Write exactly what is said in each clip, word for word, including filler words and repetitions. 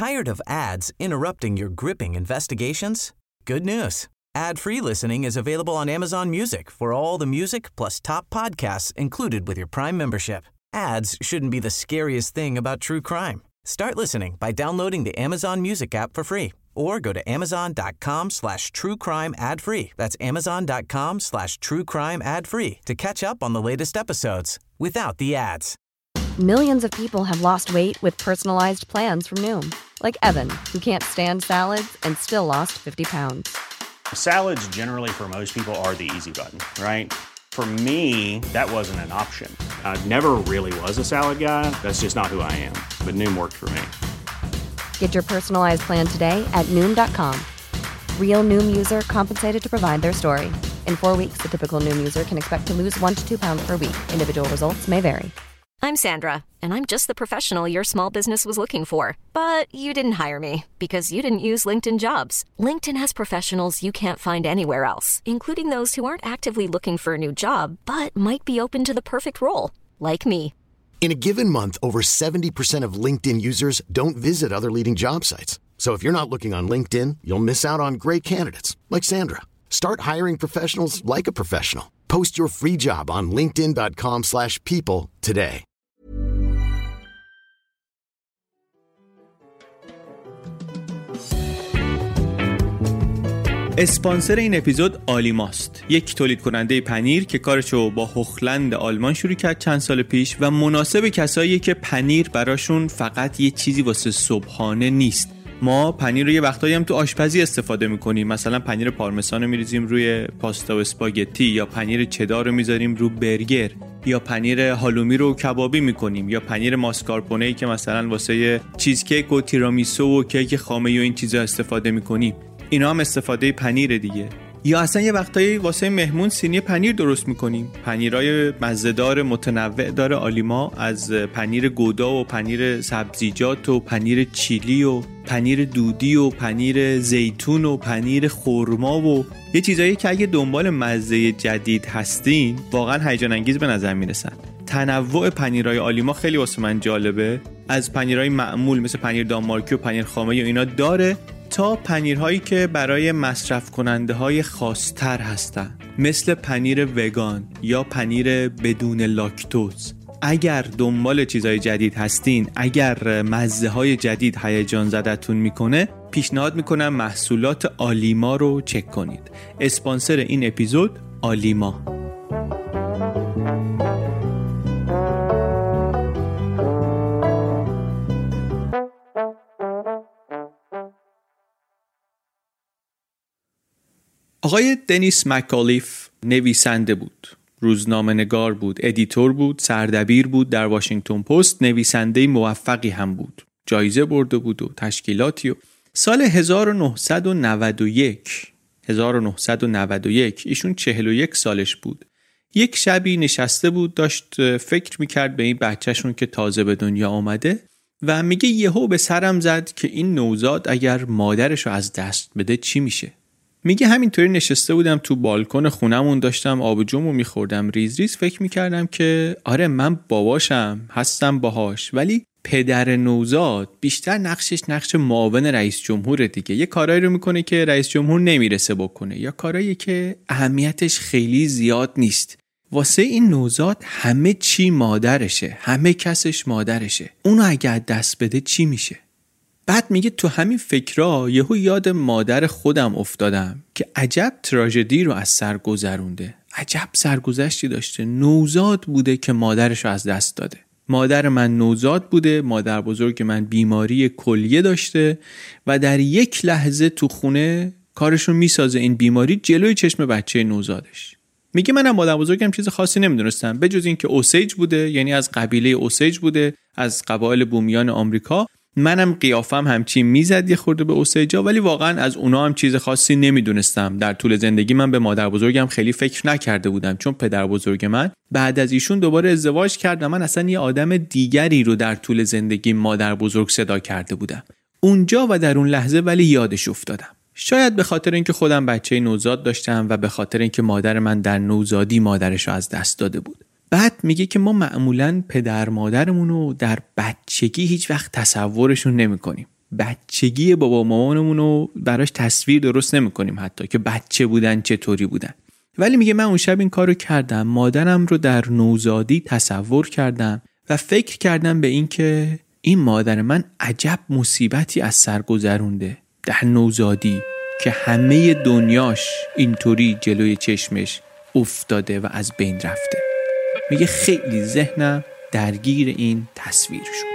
Tired of ads interrupting your gripping investigations? Good news. Ad-free listening is available on Amazon Music for all the music plus top podcasts included with your Prime membership. Ads shouldn't be the scariest thing about true crime. Start listening by downloading the Amazon Music app for free or go to amazon.com slash true crime ad free. That's amazon.com slash true crime ad free to catch up on the latest episodes without the ads. Millions of people have lost weight with personalized plans from Noom. Like Evan, who can't stand salads and still lost fifty pounds. Salads generally for most people are the easy button, right? For me, that wasn't an option. I never really was a salad guy. That's just not who I am. But Noom worked for me. Get your personalized plan today at Noom dot com. Real Noom user compensated to provide their story. In four weeks, the typical Noom user can expect to lose one to two pounds per week. Individual results may vary. I'm Sandra, and I'm just the professional your small business was looking for. But you didn't hire me because you didn't use LinkedIn Jobs. LinkedIn has professionals you can't find anywhere else, including those who aren't actively looking for a new job, but might be open to the perfect role, like me. In a given month, over seventy percent of LinkedIn users don't visit other leading job sites. So if you're not looking on LinkedIn, you'll miss out on great candidates like Sandra. Start hiring professionals like a professional. Post your free job on linkedin.com slash people today. اسپانسر این اپیزود آلیماست، یک تولید کننده پنیر که کارشو با هخلند آلمان شروع کرد چند سال پیش و مناسب کساییه که پنیر براشون فقط یه چیزی واسه صبحانه نیست. ما پنیر رو یه وقتایی هم تو آشپزی استفاده میکنیم، مثلا پنیر پارمسان رو میریزیم روی پاستا و اسپاگتی، یا پنیر چدار رو میذاریم رو برگر، یا پنیر هالومی رو کبابی میکنیم، یا پنیر ماسکارپونه‌ای که مثلا واسه چیزکیک و تیرامیسو و کیک خامه و این چیزا استفاده میکنیم. اینا هم استفاده پنیر دیگه. یا اصلا یه وقتایی واسه مهمون سینی پنیر درست میکنیم. پنیرای مزه‌دار متنوع داره آلیما، از پنیر گودا و پنیر سبزیجات و پنیر چیلی و پنیر دودی و پنیر زیتون و پنیر خرما و یه چیزایی که اگه دنبال مزه جدید هستین واقعا هیجان انگیز به نظر میرسن. تنوع پنیرای آلیما خیلی واسه من جالبه، از پنیرای معمول مثل پنیر دانمارکی و پنیر خامه و اینا داره تا پنیرهایی که برای مصرف کننده های خاص‌تر هستن، مثل پنیر وگان یا پنیر بدون لاکتوز. اگر دنبال چیزهای جدید هستین، اگر مزه های جدید هیجان زدتون میکنه، پیشنهاد میکنم محصولات آلیما رو چک کنید. اسپانسر این اپیزود آلیما. آقای دنیس مکالیف نویسنده بود، روزنامه‌نگار بود، ادیتور بود، سردبیر بود در واشنگتن پست، نویسنده موفقی هم بود، جایزه برده بود و تشکیلاتی. و سال هزار و نهصد و نود و یک هزار و نهصد و نود و یک ایشون چهل و یک سالش بود. یک شبی نشسته بود داشت فکر میکرد به این بچهشون که تازه به دنیا آمده و میگه یهو به سرم زد که این نوزاد اگر مادرشو از دست بده چی میشه. میگه همینطوری نشسته بودم تو بالکن خونمون، داشتم آب جومو میخوردم، ریز ریز فکر میکردم که آره من باباشم، هستم باهاش، ولی پدر نوزاد بیشتر نقشش نقش معاون رئیس جمهور دیگه. یه کارایی رو میکنه که رئیس جمهور نمیرسه بکنه، یا کارایی که اهمیتش خیلی زیاد نیست. واسه این نوزاد همه چی مادرشه، همه کسش مادرشه. اونو اگه دست بده چی میشه؟ بعد میگه تو همین فکرها یهو یاد مادر خودم افتادم که عجب تراژدی رو از سر گذرونده، عجب سرگذشتی داشته. نوزاد بوده که مادرشو از دست داده. مادر من نوزاد بوده، مادر بزرگ من بیماری کلیه داشته و در یک لحظه تو خونه کارشون میسازه این بیماری جلوی چشم بچه نوزادش. میگه منم مادر بزرگم چیز خاصی نمیدونستم به جز این که اوسیج بوده، یعنی از قبیله اوسیج بوده، از قبایل بومیان آمریکا. منم قیافم همچین میزد یه خورده به اوسیجا، ولی واقعا از اونا هم چیز خاصی نمیدونستم. در طول زندگی من به مادر بزرگم خیلی فکر نکرده بودم، چون پدر بزرگ من بعد از ایشون دوباره ازدواج کرد و من اصلا یه آدم دیگری رو در طول زندگی مادر بزرگ صدا کرده بودم اونجا و در اون لحظه، ولی یادش افتادم. شاید به خاطر اینکه خودم بچه نوزاد داشتم و به خاطر اینکه مادر من در نوزادی مادرش رو از دست داده بود. بعد میگه که ما معمولاً پدر مادرمون رو در بچگی هیچ وقت تصورشون نمی کنیم. بچگی بابا مامانمون رو براش تصویر درست نمی‌کنیم، حتی که بچه بودن چطوری بودن. ولی میگه من اون شب این کارو کردم، مادرم رو در نوزادی تصور کردم و فکر کردم به این که این مادر من عجب مصیبتی از سر گذرونده در نوزادی که همه دنیاش اینطوری جلوی چشمش افتاده و از بین رفته. میگه خیلی ذهنم درگیر این تصویر شد.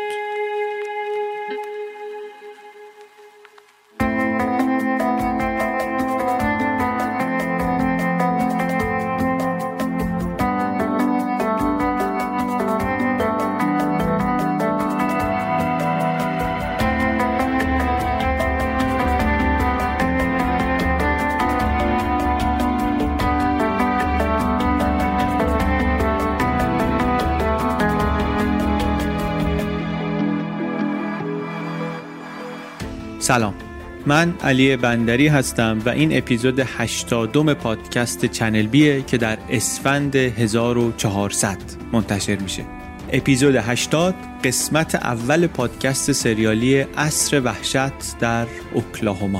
سلام، من علی بندری هستم و این اپیزود هشتادم پادکست چنل بیه که در اسفند هزار و چهارصد منتشر میشه. اپیزود هشتاد قسمت اول پادکست سریالی عصر وحشت در اوکلاهوما.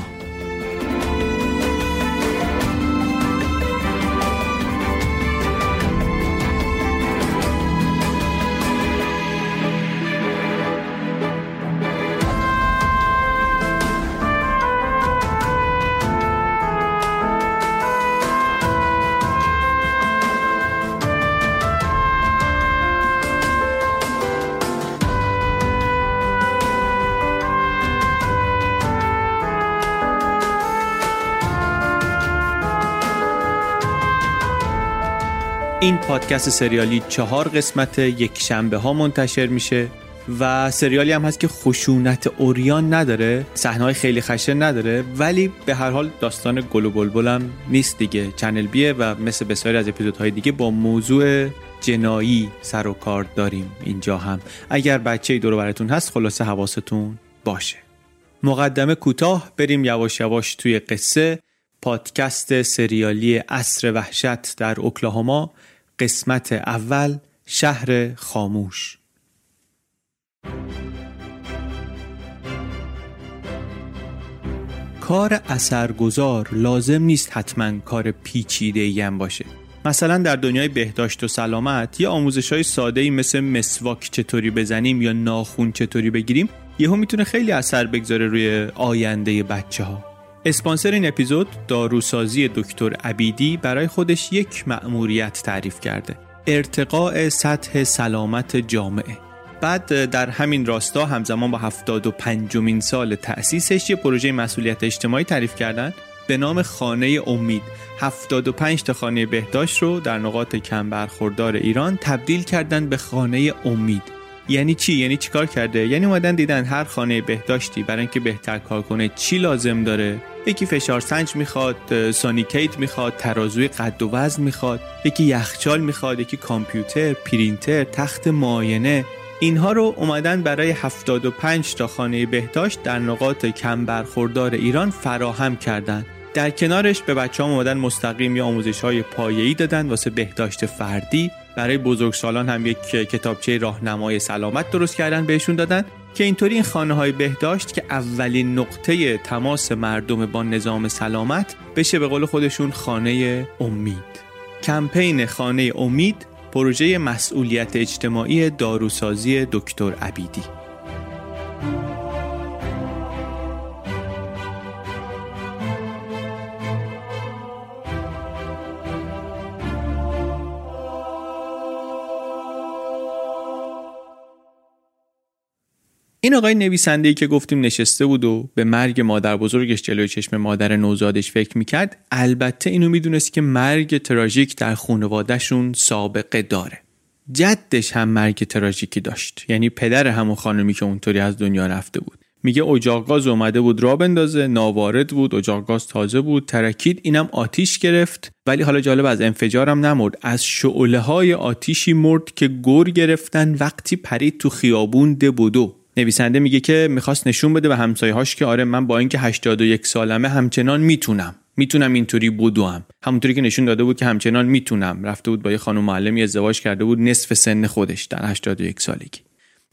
این پادکست سریالی چهار قسمت یک شنبه ها منتشر میشه و سریالی هم هست که خشونت عریان نداره، صحنه‌های خیلی خشن نداره، ولی به هر حال داستان گل و بلبل هم نیست دیگه. چنل بیه و مثل بسیاری از اپیزودهای دیگه با موضوع جنایی سر و کار داریم اینجا هم. اگر بچه‌ای دور و براتون هست خلاصه حواستون باشه. مقدمه کوتاه، بریم یواش یواش توی قصه. پادکست سریالی عصر وحشت در اوکلاهوما، قسمت اول، شهر خاموش. کار اثرگذار لازم نیست حتما کار پیچیده‌ای هم باشه. مثلا در دنیای بهداشت و سلامت یه آموزش‌های ساده‌ای مثل مسواک چطوری بزنیم یا ناخن چطوری بگیریم یهو میتونه خیلی اثر بگذاره روی آینده بچه‌ها. اسپانسر این اپیزود داروسازی دکتر عبیدی برای خودش یک مأموریت تعریف کرده: ارتقاء سطح سلامت جامعه. بعد در همین راستا همزمان با هفتاد و پنجمین سال تأسیسش یه پروژه مسئولیت اجتماعی تعریف کردن به نام خانه امید. هفتاد و پنج تا خانه بهداشت رو در نقاط کم برخوردار ایران تبدیل کردن به خانه امید. یعنی چی؟ یعنی چی کار کرده؟ یعنی اومدن دیدن هر خانه بهداشتی برای اینکه بهتر کار کنه چی لازم داره. یکی فشار سنج میخواد، سانیکیت میخواد، ترازوی قد و وزن میخواد، یکی یخچال میخواد، یکی کامپیوتر، پرینتر، تخت معاینه. اینها رو اومدن برای هفتاد و پنج تا خانه بهداشت در نقاط کم برخوردار ایران فراهم کردن. در کنارش به بچه‌ها اومدن مستقیم یا آموزش‌های پایه‌ای دادن واسه بهداشت فردی. برای بزرگسالان هم یک کتابچه راهنمای سلامت درست کردن بهشون دادن که اینطوری این خانه‌های بهداشت که اولین نقطه تماس مردم با نظام سلامت بشه به قول خودشون خانه امید. کمپین خانه امید پروژه مسئولیت اجتماعی داروسازی دکتر عبیدی. این آقای نویسنده‌ای که گفتیم نشسته بود و به مرگ مادر بزرگش جلوی چشم مادر نوزادش فکر میکرد، البته اینو میدونست که مرگ تراژیک در خانواده‌شون سابقه داره. جدش هم مرگ تراژیکی داشت، یعنی پدر همون خانمی که اونطوری از دنیا رفته بود. میگه اجاق گاز اومده بود راه بندازه، ناوارد بود، اجاق گاز تازه بود، ترکید، اینم آتیش گرفت. ولی حالا جالب، از انفجارم نمرد، از شعله‌های آتیشی مرد که گر گرفتن وقتی پرید تو خیابون دبودو. نویسنده میگه که میخواست نشون بده به همسایه‌هاش که آره من با اینکه هشتاد و یک سالمه همچنان میتونم میتونم اینطوری بدوم، همونطوری که نشون داده بود که همچنان میتونم. رفته بود با یه خانم معلمی ازدواج کرده بود نصف سن خودش در هشتاد و یک سالگی.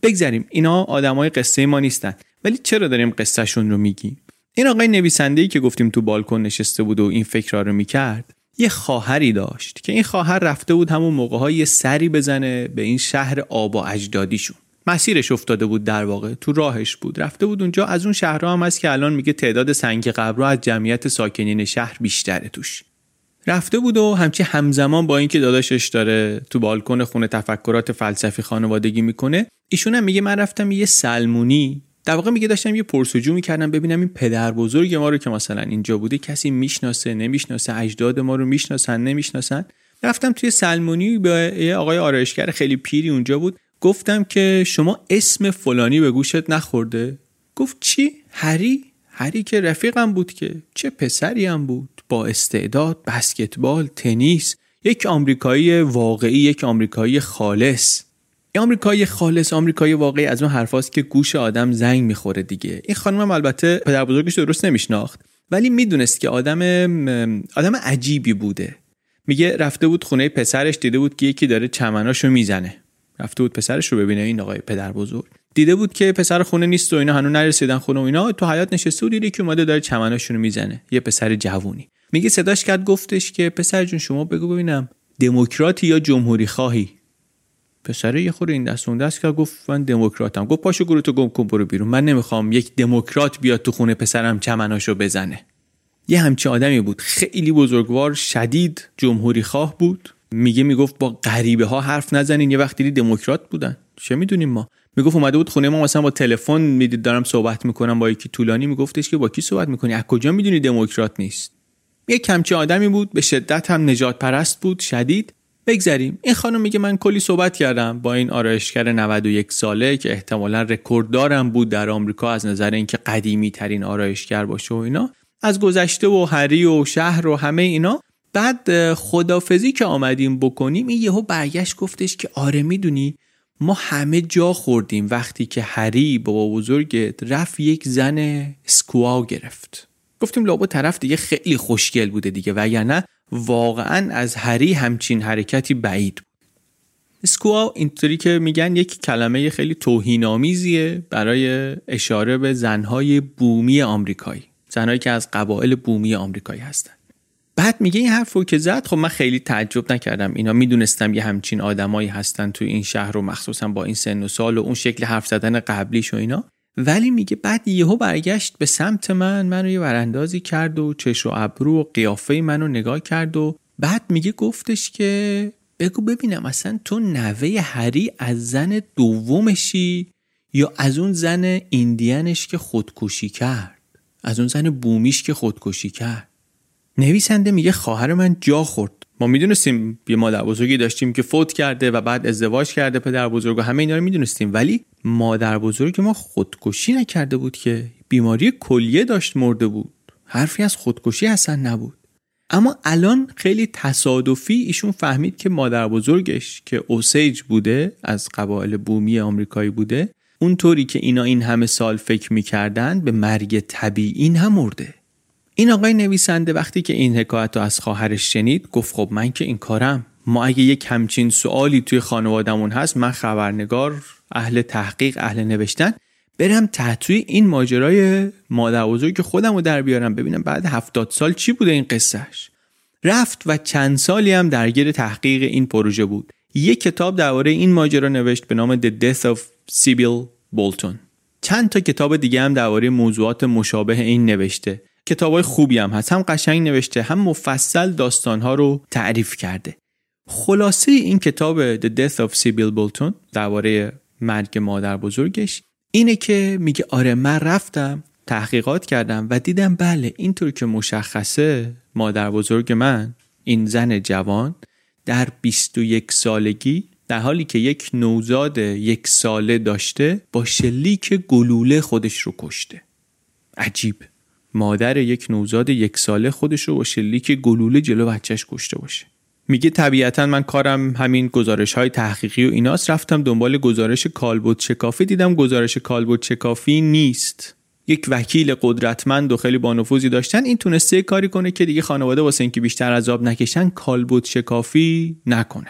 بگذاریم اینا آدمای قصه ما نیستن، ولی چرا داریم قصهشون رو میگیم؟ این آقای نویسنده‌ای که گفتیم تو بالکن نشسته بود و این فکرها رو میکرد، یه خواهری داشت که این خواهر رفته بود همون موقع‌ها یه سری بزنه به این شهر آبا اجدادیشون. مسیرش افتاده بود، در واقع تو راهش بود، رفته بود اونجا. از اون شهرها هم هست که الان میگه تعداد سنگ قبرها از جمعیت ساکنین شهر بیشتره توش. رفته بود و همچی همزمان با اینکه داداشش داره تو بالکن خونه تفکرات فلسفی خانوادگی میکنه، ایشون هم میگه من رفتم یه سلمونی، در واقع میگه داشتم یه پرسجو میکردم ببینم این پدر بزرگ ما رو که مثلا اینجا بوده کسی میشناسه نمیشناسه، اجداد ما رو میشناسن نمیشناسن. رفتم توی سلمونی به یه آقای آرایشگر خیلی پیری اونجا بود، گفتم که شما اسم فلانی به گوشت نخورده؟ گفت چی؟ هری؟ هری که رفیقم بود، که چه پسری هم بود، با استعداد، بسکتبال، تنیس، یک آمریکایی واقعی، یک آمریکایی خالص. این آمریکایی خالص، آمریکایی واقعی از اون حرفاست که گوش آدم زنگ میخوره دیگه. این خانمم البته پدر بزرگش درست نمیشناخت، ولی میدونست که آدم آدم عجیبی بوده. میگه رفته بود خونه پسرش، دیده بود که یکی داره چمناشو میزنه. رفته بود پسرش رو ببینه، این آقای پدر بزرگ دیده بود که پسر خونه نیست و اینا هنوز نرسیدن خونه و اینا، تو حیاط نشسته و دیده که اومده داره چمناشونو میزنه، یه پسر جوونی. میگه صداش کرد، گفتش که پسر جون شما بگو ببینم دموکراتی یا جمهوری خواهی؟ پسر یه خورده این دست اون دست که گفت من دموکراتم. گفت پاشو گروتو گم کن برو بیرون، من نمیخوام یک دموکرات بیاد تو خونه پسرم چمناشو بزنه. یه همچین آدمی بود، خیلی بزرگوار، شدید جمهوری خواه بود. میگه میگفت با غریبه ها حرف نزنین، یه وقتی دموکرات بودن چه میدونیم ما. میگفت اومده بود خونه ما مثلا با تلفن میدید دارم صحبت میکنم با یکی طولانی، میگفتش که با کی صحبت میکنی، از کجا میدونی دموکرات نیست؟ یه کمچه آدمی بود، به شدت هم نجات پرست بود، شدید. بگذاریم این خانم میگه من کلی صحبت کردم با این آرایشگر نود و یک ساله که احتمالاً رکورددارم بود در آمریکا از نظر اینکه قدیمی ترین آرایشگر باشه و اینا، از گذشته و هری و شهر و همه اینا. بعد خدافزی که آمدیم بکنیم این یهو برگشت گفتش که آره میدونی ما همه جا خوردیم وقتی که هری بابا بزرگت رفت یک زن اسکواو گرفت. گفتیم لابا طرف دیگه خیلی خوشگل بوده دیگه، وگرنه واقعا از هری همچین حرکتی بعید بود. اسکواو اینطوری که میگن یک کلمه خیلی توهین‌آمیزیه برای اشاره به زنهای بومی آمریکایی، زنهایی که از قبایل بومی آمریکایی هستن. بعد میگه این حرفو که زد، خب من خیلی تعجب نکردم، اینا میدونستم یه همچین آدمایی هستن تو این شهر و مخصوصا با این سن و سال و اون شکل حرف زدن قبلیش و اینا. ولی میگه بعد یهو برگشت به سمت من، منو یه وراندازی کرد و چش و ابرو و قیافه منو نگاه کرد و بعد میگه گفتش که بگو ببینم اصلا تو نوه هری از زن دومشی یا از اون زن ایندیانش که خودکشی کرد، از اون زن بومیش که خودکشی کرد. نویسنده میگه خواهر من جا خورد. ما میدونستیم یه مادر بزرگی داشتیم که فوت کرده و بعد ازدواج کرده پدر بزرگ و همه اینا رو میدونستیم، ولی مادر بزرگ ما خودکشی نکرده بود که، بیماری کلیه داشت مرده بود، حرفی از خودکشی اصلا نبود. اما الان خیلی تصادفی ایشون فهمید که مادر بزرگش که اوسیج بوده، از قبایل بومی آمریکایی بوده، اونطوری که اینا این همه سال فکر میکردن به مرگ طبیعی نمرده. این آقای نویسنده وقتی که این حکایت رو از خواهرش شنید گفت خب من که این کارم، ما اگه یک همچین سوالی توی خانوادمون هست، من خبرنگار، اهل تحقیق، اهل نوشتن، برم تحتوی این ماجرای مادر بزرگ خودم رو در بیارم ببینم بعد هفتاد سال چی بوده این قصهش. رفت و چند سالی هم درگیر تحقیق این پروژه بود. یک کتاب درباره این ماجرا نوشت به نام The Death of Sybil Bolton. چند تا کتاب دیگه هم درباره موضوعات مشابه این نوشته. کتابای خوبی هم هست، هم قشنگ نوشته، هم مفصل داستانها رو تعریف کرده. خلاصه این کتاب The Death of Sybil Bolton درباره مرگ مادر بزرگش اینه که میگه آره من رفتم تحقیقات کردم و دیدم بله اینطور که مشخصه مادر بزرگ من، این زن جوان، در بیست و یک سالگی در حالی که یک نوزاد یک ساله داشته با شلیک گلوله خودش رو کشته. عجیب، مادر یک نوزاد یک ساله خودش رو با شلیک گلوله جلو بچهش کشته باشه. میگه طبیعتا من کارم همین گزارش های تحقیقی و ایناست، رفتم دنبال گزارش کالبد شکافی، دیدم گزارش کالبد شکافی نیست. یک وکیل قدرتمند و خیلی با نفوذی داشتن، این تونسته کاری کنه که دیگه خانواده واسه اینکه بیشتر عذاب نکشن کالبد شکافی نکنن.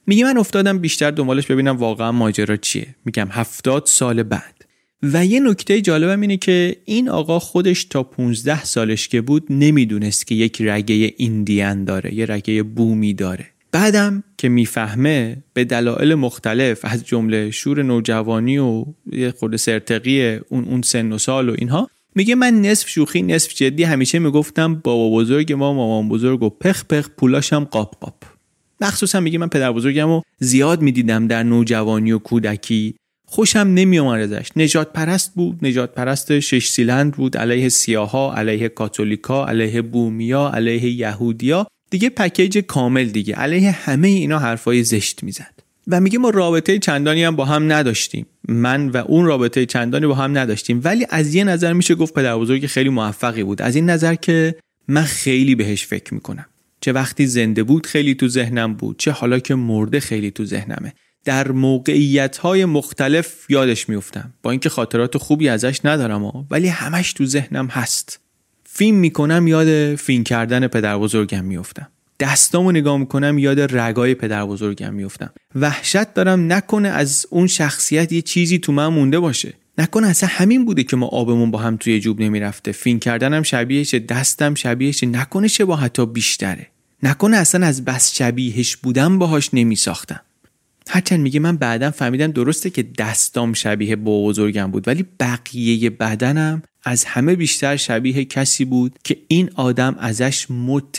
میگه من افتادم بیشتر دنبالش ببینم واقعا ماجرا چیه. میگم هفتاد سال بعد. و یه نکته جالبم اینه که این آقا خودش تا پونزده سالش که بود نمیدونست که یک رگه ایندیان داره، یه رگه بومی داره. بعدم که میفهمه به دلایل مختلف از جمله شور نوجوانی و یه خورده سرتقی اون اون سن و سال و اینها، میگه من نصف شوخی نصف جدی همیشه میگفتم بابا بزرگ ما مامان بزرگ و پخ پخ پولاشم قاپ قاپ. مخصوصا میگه من پدر بزرگمو زیاد میدیدم در نوجوانی و کودکی، خوشم نمیومد ازش. نجات پرست بود، نجات پرست شش سیلند بود، علیه سیاها، علیه کاتولیکا، علیه بومیا، علیه یهودیا، دیگه پکیج کامل دیگه، علیه همه اینا حرفای زشت میزد. و میگه ما رابطه چندانی هم با هم نداشتیم، من و اون رابطه چندانی با هم نداشتیم، ولی از یه نظر میشه گفت پدر بزرگ خیلی موفقی بود. از این نظر که من خیلی بهش فکر میکنم، چه وقتی زنده بود خیلی تو ذهنم بود، چه حالا که مرده خیلی تو ذهنمه. در موقعیت‌های مختلف یادش میافتم، با اینکه خاطرات خوبی ازش ندارم ولی همش تو ذهنم هست. فیلم میکنم یاد فیلم کردن پدر بزرگم میافتم، دستامو نگاه میکنم یاد رگای پدر بزرگم میافتم. وحشت دارم نکنه از اون شخصیت یه چیزی تو من مونده باشه، نکنه اصلا همین بوده که ما آبمون با هم توی جوب نمیرفته، فیلم کردنم شبیهشه، دستم شبیهشه، نکنه چه با حتی بیشتره، نکنه اصلا از بس شبیهش بودم باهاش نمیساختم. هرچند میگه من بعداً فهمیدم درسته که دستام شبیه با بزرگم بود، ولی بقیه بدنم از همه بیشتر شبیه کسی بود که این آدم ازش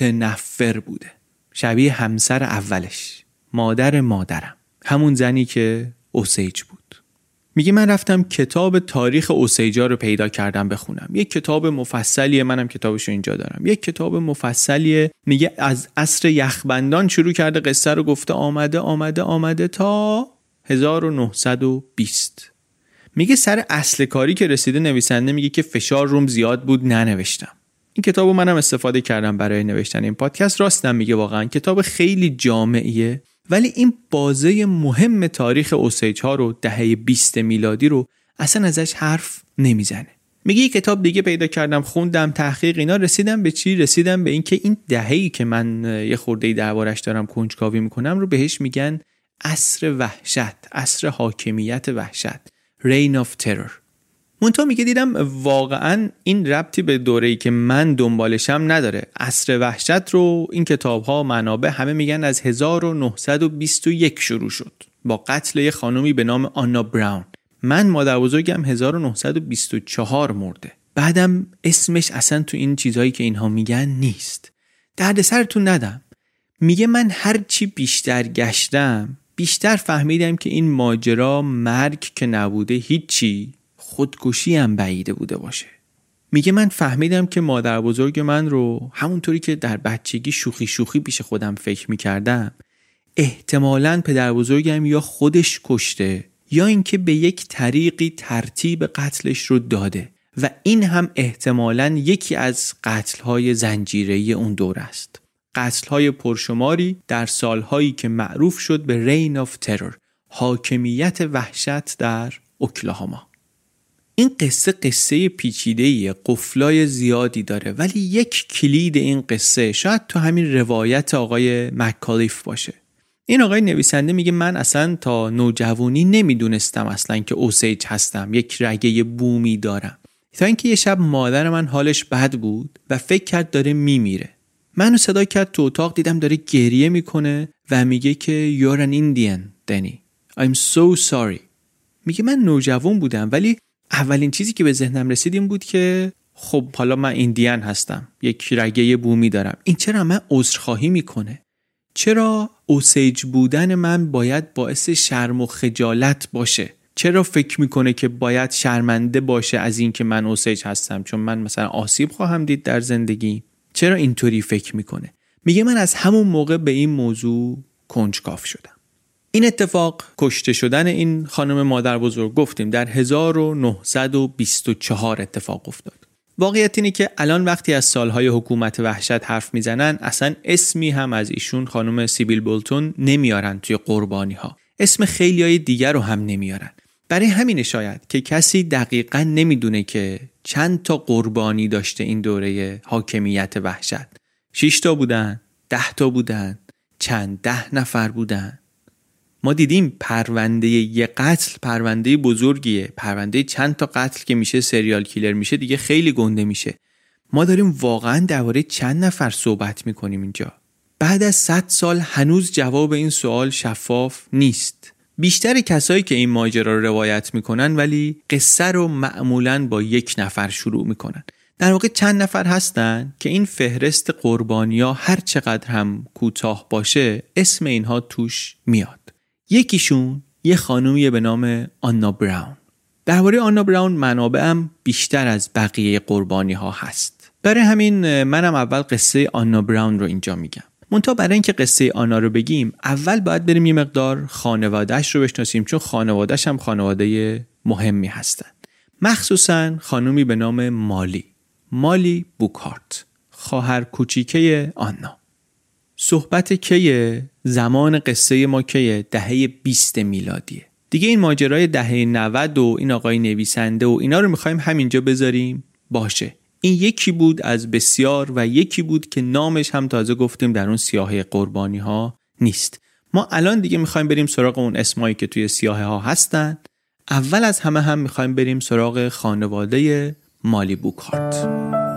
متنفر بوده، شبیه همسر اولش، مادر مادرم، همون زنی که اوسیج بود. میگه من رفتم کتاب تاریخ اوسیجا رو پیدا کردم بخونم. یک کتاب مفصلیه، منم کتابشو اینجا دارم. یک کتاب مفصلیه، میگه از عصر یخبندان شروع کرده قصه رو، گفته آمده آمده آمده تا هزار و نهصد و بیست. میگه سر اصل کاری که رسیده نویسنده میگه که فشار روم زیاد بود ننوشتم. این کتابو منم استفاده کردم برای نوشتن این پادکست. راستم میگه واقعا کتاب خیلی جامعیه، ولی این بازه مهم تاریخ اوسیج ها رو دهه بیست میلادی رو اصلا ازش حرف نمیزنه. میگه یک کتاب دیگه پیدا کردم، خوندم، تحقیق اینا، رسیدم به چی؟ رسیدم به این که این دهه‌ای که من یه خورده‌ای دربارش دارم کنجکاوی میکنم رو بهش میگن عصر وحشت، عصر حاکمیت وحشت، Reign of Terror. منتها میگه دیدم واقعا این ربطی به دوره‌ای که من دنبالشم نداره. عصر وحشت رو این کتاب‌ها منابع همه میگن از هزار و نهصد و بیست و یک شروع شد با قتل یه خانومی به نام آنا براون. من مادر بزرگم هزار و نهصد و بیست و چهار مرده. بعدم اسمش اصلا تو این چیزهایی که اینها میگن نیست. دردسرتون ندم. میگه من هر چی بیشتر گشتم بیشتر فهمیدم که این ماجرا مرگ که نبوده هیچی، خودکشی هم بعیده بوده باشه. میگه من فهمیدم که مادر بزرگ من رو همونطوری که در بچگی شوخی شوخی پیش خودم فکر میکردم، احتمالاً پدر بزرگم یا خودش کشته یا اینکه به یک طریقی ترتیب قتلش رو داده و این هم احتمالاً یکی از قتل‌های زنجیره‌ای اون دور است. قتل‌های پرشماری در سال‌هایی که معروف شد به Reign of Terror، حاکمیت وحشت در اوکلاهاما. این قصه قصه پیچیده‌ایه، قفلای زیادی داره، ولی یک کلید این قصه شاید تو همین روایت آقای مک‌کالیف باشه. این آقای نویسنده میگه من اصلا تا نوجوانی نمیدونستم اصلا که اوسیج هستم، یک رگه بومی دارم، تا اینکه یه شب مادر من حالش بد بود و فکر کرد داره میمیره. منو صدا کرد تو اتاق، دیدم داره گریه میکنه و میگه که You're an Indian, Danny. I'm so sorry. میگه من نوجوان بودم ولی اولین چیزی که به ذهنم رسید این بود که خب حالا من ایندیان هستم، یک رگه بومی دارم، این چرا من عذرخواهی میکنه؟ چرا اوسیج بودن من باید باعث شرم و خجالت باشه؟ چرا فکر میکنه که باید شرمنده باشه از این که من اوسیج هستم چون من مثلا آسیب خواهم دید در زندگی؟ چرا اینطوری فکر میکنه؟ میگه من از همون موقع به این موضوع کنجکاو شدم. این اتفاق، کشته شدن این خانم مادر بزرگ، گفتیم در هزار و نهصد و بیست و چهار اتفاق افتاد. واقعیت اینه که الان وقتی از سالهای حکومت وحشت حرف میزنن اصلا اسمی هم از ایشون خانم سیبیل بولتون نمیارن توی قربانی ها، اسم خیلیای دیگر رو هم نمیارن. برای همین شاید که کسی دقیقاً نمیدونه که چند تا قربانی داشته این دوره حاکمیت وحشت. شش تا بودن، ده تا بودن، چند ده نفر بودن. ما دیدیم پرونده یه قتل پرونده بزرگیه، پرونده چند تا قتل که میشه سریال کیلر میشه دیگه خیلی گنده میشه. ما داریم واقعا درباره چند نفر صحبت میکنیم اینجا. بعد از صد سال هنوز جواب این سوال شفاف نیست. بیشتر کسایی که این ماجرا رو روایت میکنن ولی قصه رو معمولاً با یک نفر شروع میکنن. در واقع چند نفر هستن که این فهرست قربانی‌ها هر چقدر هم کوتاه باشه اسم اینها توش میاد. یکیشون یه خانومیه به نام آنا براون. درباره آنا براون منابعم بیشتر از بقیه قربانی‌ها هست. برای همین منم اول قصه آنا براون رو اینجا میگم. منتها برای اینکه قصه آنا رو بگیم اول باید بریم یه مقدار خانواده‌اش رو بشناسیم، چون خانواده‌اش هم خانواده مهمی هستن. مخصوصاً خانومی به نام مالی. مالی بوکارت، خواهر کوچیکه آنا. صحبت کیه؟ زمان قصه ما کیه؟ دهه بیست میلادیه. دیگه این ماجرای دهه نود و این آقای نویسنده و اینا رو میخوایم همینجا بذاریم باشه. این یکی بود از بسیار و یکی بود که نامش هم تازه گفتیم در اون سیاهه قربانی ها نیست. ما الان دیگه میخوایم بریم سراغ اون اسمایی که توی سیاهه ها هستن. اول از همه هم میخوایم بریم سراغ خانواده مالی بوکارت.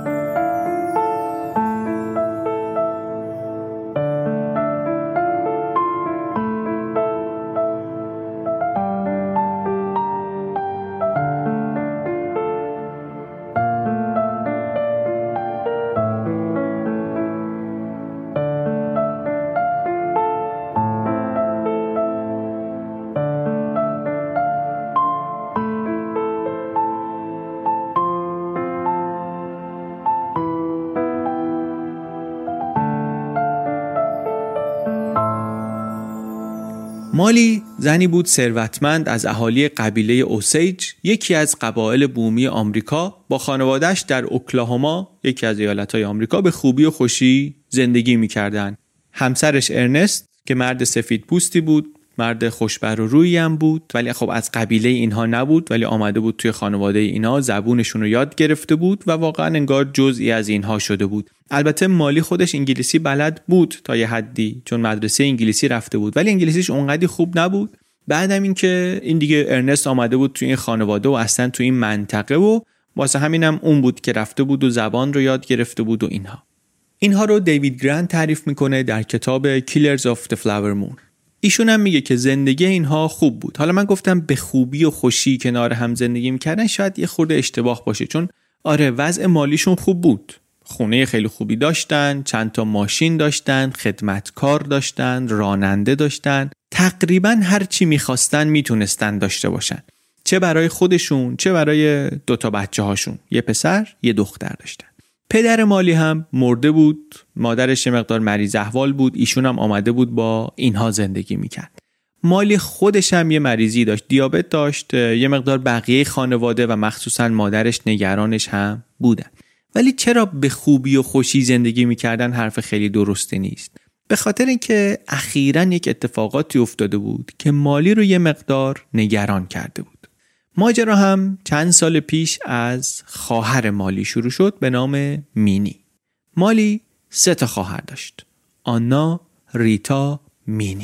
مالی زنی بود ثروتمند از اهالی قبیله اوسیج، یکی از قبایل بومی آمریکا، با خانواده‌اش در اوکلاهوما، یکی از ایالت‌های آمریکا، به خوبی و خوشی زندگی می‌کردند. همسرش ارنست که مرد سفید پوستی بود، مرد خوشبر و رویی هم بود، ولی خب از قبیله اینها نبود، ولی آمده بود توی خانواده اینها، زبونشون رو یاد گرفته بود و واقعا انگار جزئی از اینها شده بود. البته مالی خودش انگلیسی بلد بود تا یه حدی، چون مدرسه انگلیسی رفته بود، ولی انگلیسیش اونقدی خوب نبود. بعدم این که این دیگه ارنست آمده بود توی این خانواده و اصلا توی این منطقه و واسه همینم اون بود که رفته بود و زبان رو یاد گرفته بود و اینها. اینها رو دیوید گرانت تعریف میکنه در کتاب Killers of the Flower Moon. ایشون هم میگه که زندگی اینها خوب بود. حالا من گفتم به خوبی و خوشی کنار هم زندگی میکردن، شاید یه خورده اشتباه باشه، چون آره وضع مالیشون خوب بود. خونه خیلی خوبی داشتن، چند تا ماشین داشتن، خدمتکار داشتن، راننده داشتن، تقریبا هر چی میخواستن میتونستن داشته باشن، چه برای خودشون چه برای دوتا بچه هاشون. یه پسر یه دختر داشتن. پدر مالی هم مرده بود، مادرش یه مقدار مریض احوال بود، ایشون هم آمده بود با اینها زندگی میکرد. مالی خودش هم یه مریضی داشت، دیابت داشت، یه مقدار بقیه خانواده و مخصوصا مادرش نگرانش هم بودن. ولی چرا به خوبی و خوشی زندگی میکردن حرف خیلی درسته نیست. به خاطر اینکه اخیراً یک اتفاقاتی افتاده بود که مالی رو یه مقدار نگران کرده بود. ماجرا هم چند سال پیش از خواهر مالی شروع شد به نام مینی. مالی سه تا خواهر داشت: آنا، ریتا، مینی.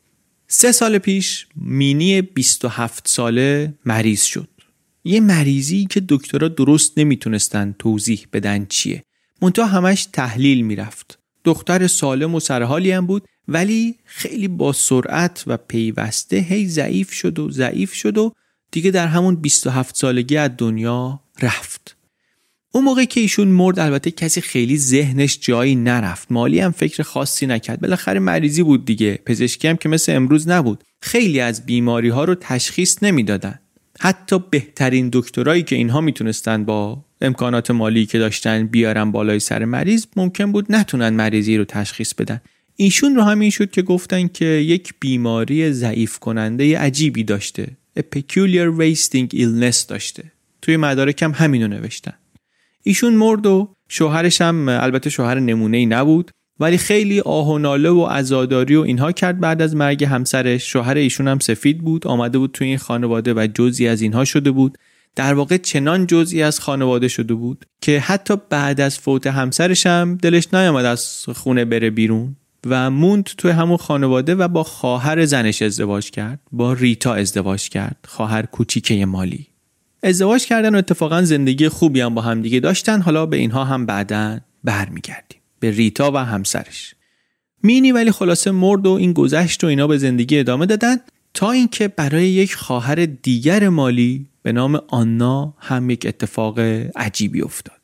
سه سال پیش مینی بیست و هفت ساله مریض شد. یه مریضی که دکترها درست نمیتونستن توضیح بدن چیه. منتها همش تحلیل میرفت. دختر سالم و سرحالی هم بود، ولی خیلی با سرعت و پیوسته هی ضعیف شد و ضعیف شد و دیگه در همون بیست و هفت سالگی از دنیا رفت. اون موقع که ایشون مرد البته کسی خیلی ذهنش جایی نرفت. مالی هم فکر خاصی نکرد. بالاخره مریضی بود دیگه. پزشکی هم که مثل امروز نبود. خیلی از بیماری ها رو تشخیص نمیدادن. حتی بهترین دکترایی که اینها میتونستن با امکانات مالی که داشتن بیارن بالای سر مریض، ممکن بود نتونن مریضی رو تشخیص بدن. ایشون رو همین شد که گفتن که یک بیماری ضعیف کننده عجیبی داشته. A peculiar wasting illness داشته. توی مدارک هم همینو نوشتن. ایشون مرد و شوهرش هم البته شوهر نمونه‌ای نبود، ولی خیلی آه و ناله و عزاداری و اینها کرد بعد از مرگ همسرش. شوهر ایشون هم سفید بود، آمده بود توی این خانواده و جزئی از اینها شده بود. در واقع چنان جزئی از خانواده شده بود که حتی بعد از فوت همسرش هم دلش نیامد از خونه بره بیرون. و موند توی همون خانواده و با خواهر زنش ازدواج کرد، با ریتا ازدواج کرد، خواهر کوچیکه مالی. ازدواج کردن و اتفاقا زندگی خوبی هم با هم دیگه داشتن. حالا به اینها هم بعداً برمیگردیم، به ریتا و همسرش. مینی ولی خلاصه مرد و این گذشت و اینا به زندگی ادامه دادن تا اینکه برای یک خواهر دیگر مالی به نام آنا هم یک اتفاق عجیبی افتاد.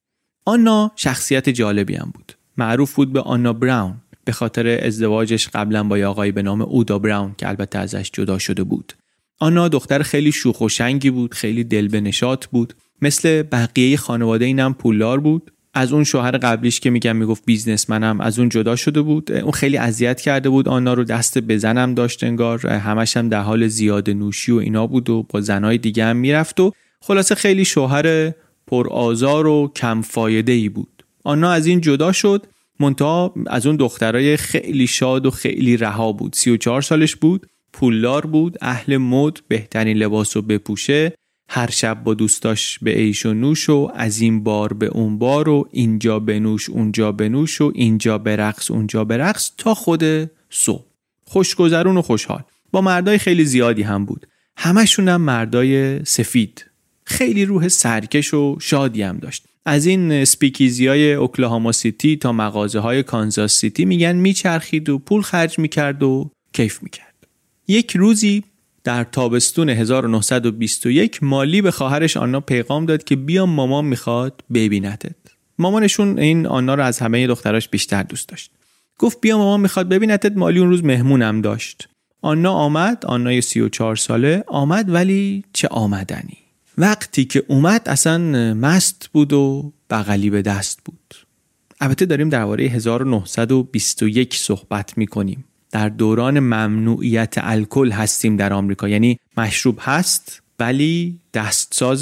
آنا شخصیت جالبی هم بود. معروف بود به آنا براون به خاطر ازدواجش قبلا با یه آقایی به نام اودا براون که البته ازش جدا شده بود. آنا دختر خیلی شوخ و شنگی بود، خیلی دل به نشاط بود. مثل بقیه خانواده اینم پولدار بود. از اون شوهر قبلیش که میگم میگفت بیزنسمنم، از اون جدا شده بود. اون خیلی اذیت کرده بود آنا رو، دست به زنم داشت انگار، همش هم در حال زیاده نوشی و اینا بود و با زنای دیگه هم میرفت و خلاصه خیلی شوهر پر آزار و کم فایده ای بود. آنا از این جدا شد، منتها از اون دخترای خیلی شاد و خیلی رها بود. سی و چهار سالش بود، پولدار بود، اهل مد، بهترین لباسو بپوشه، هر شب با دوستاش به عیش و نوش و از این بار به اون بار و اینجا بنوش اونجا بنوش و اینجا برقص اونجا برقص تا خود صبح. خوشگذرون و خوشحال. با مردای خیلی زیادی هم بود. همشون هم مردای سفید. خیلی روح سرکش و شادی هم داشت. از این سپیکیزیای اوکلاهاما سیتی تا مغازه های کانزاس سیتی میگن میچرخید و پول خرج میکرد و کیف میکرد. یک روزی در تابستون هزار و نهصد و بیست و یک مالی به خواهرش آنا پیغام داد که بیا مامان میخواد ببینتت. مامانشون این آنا رو از همه دختراش بیشتر دوست داشت. گفت بیا مامان میخواد ببینتت. مالی اون روز مهمونم داشت. آنا آمد، آنای سی و چهار ساله آمد، ولی چه آمدنی. وقتی که اومد اصلا مست بود و بغلی به دست بود. البته داریم درباره هزار و نهصد و بیست و یک صحبت میکنیم. در دوران ممنوعیت الکل هستیم در آمریکا، یعنی مشروب هست ولی دستساز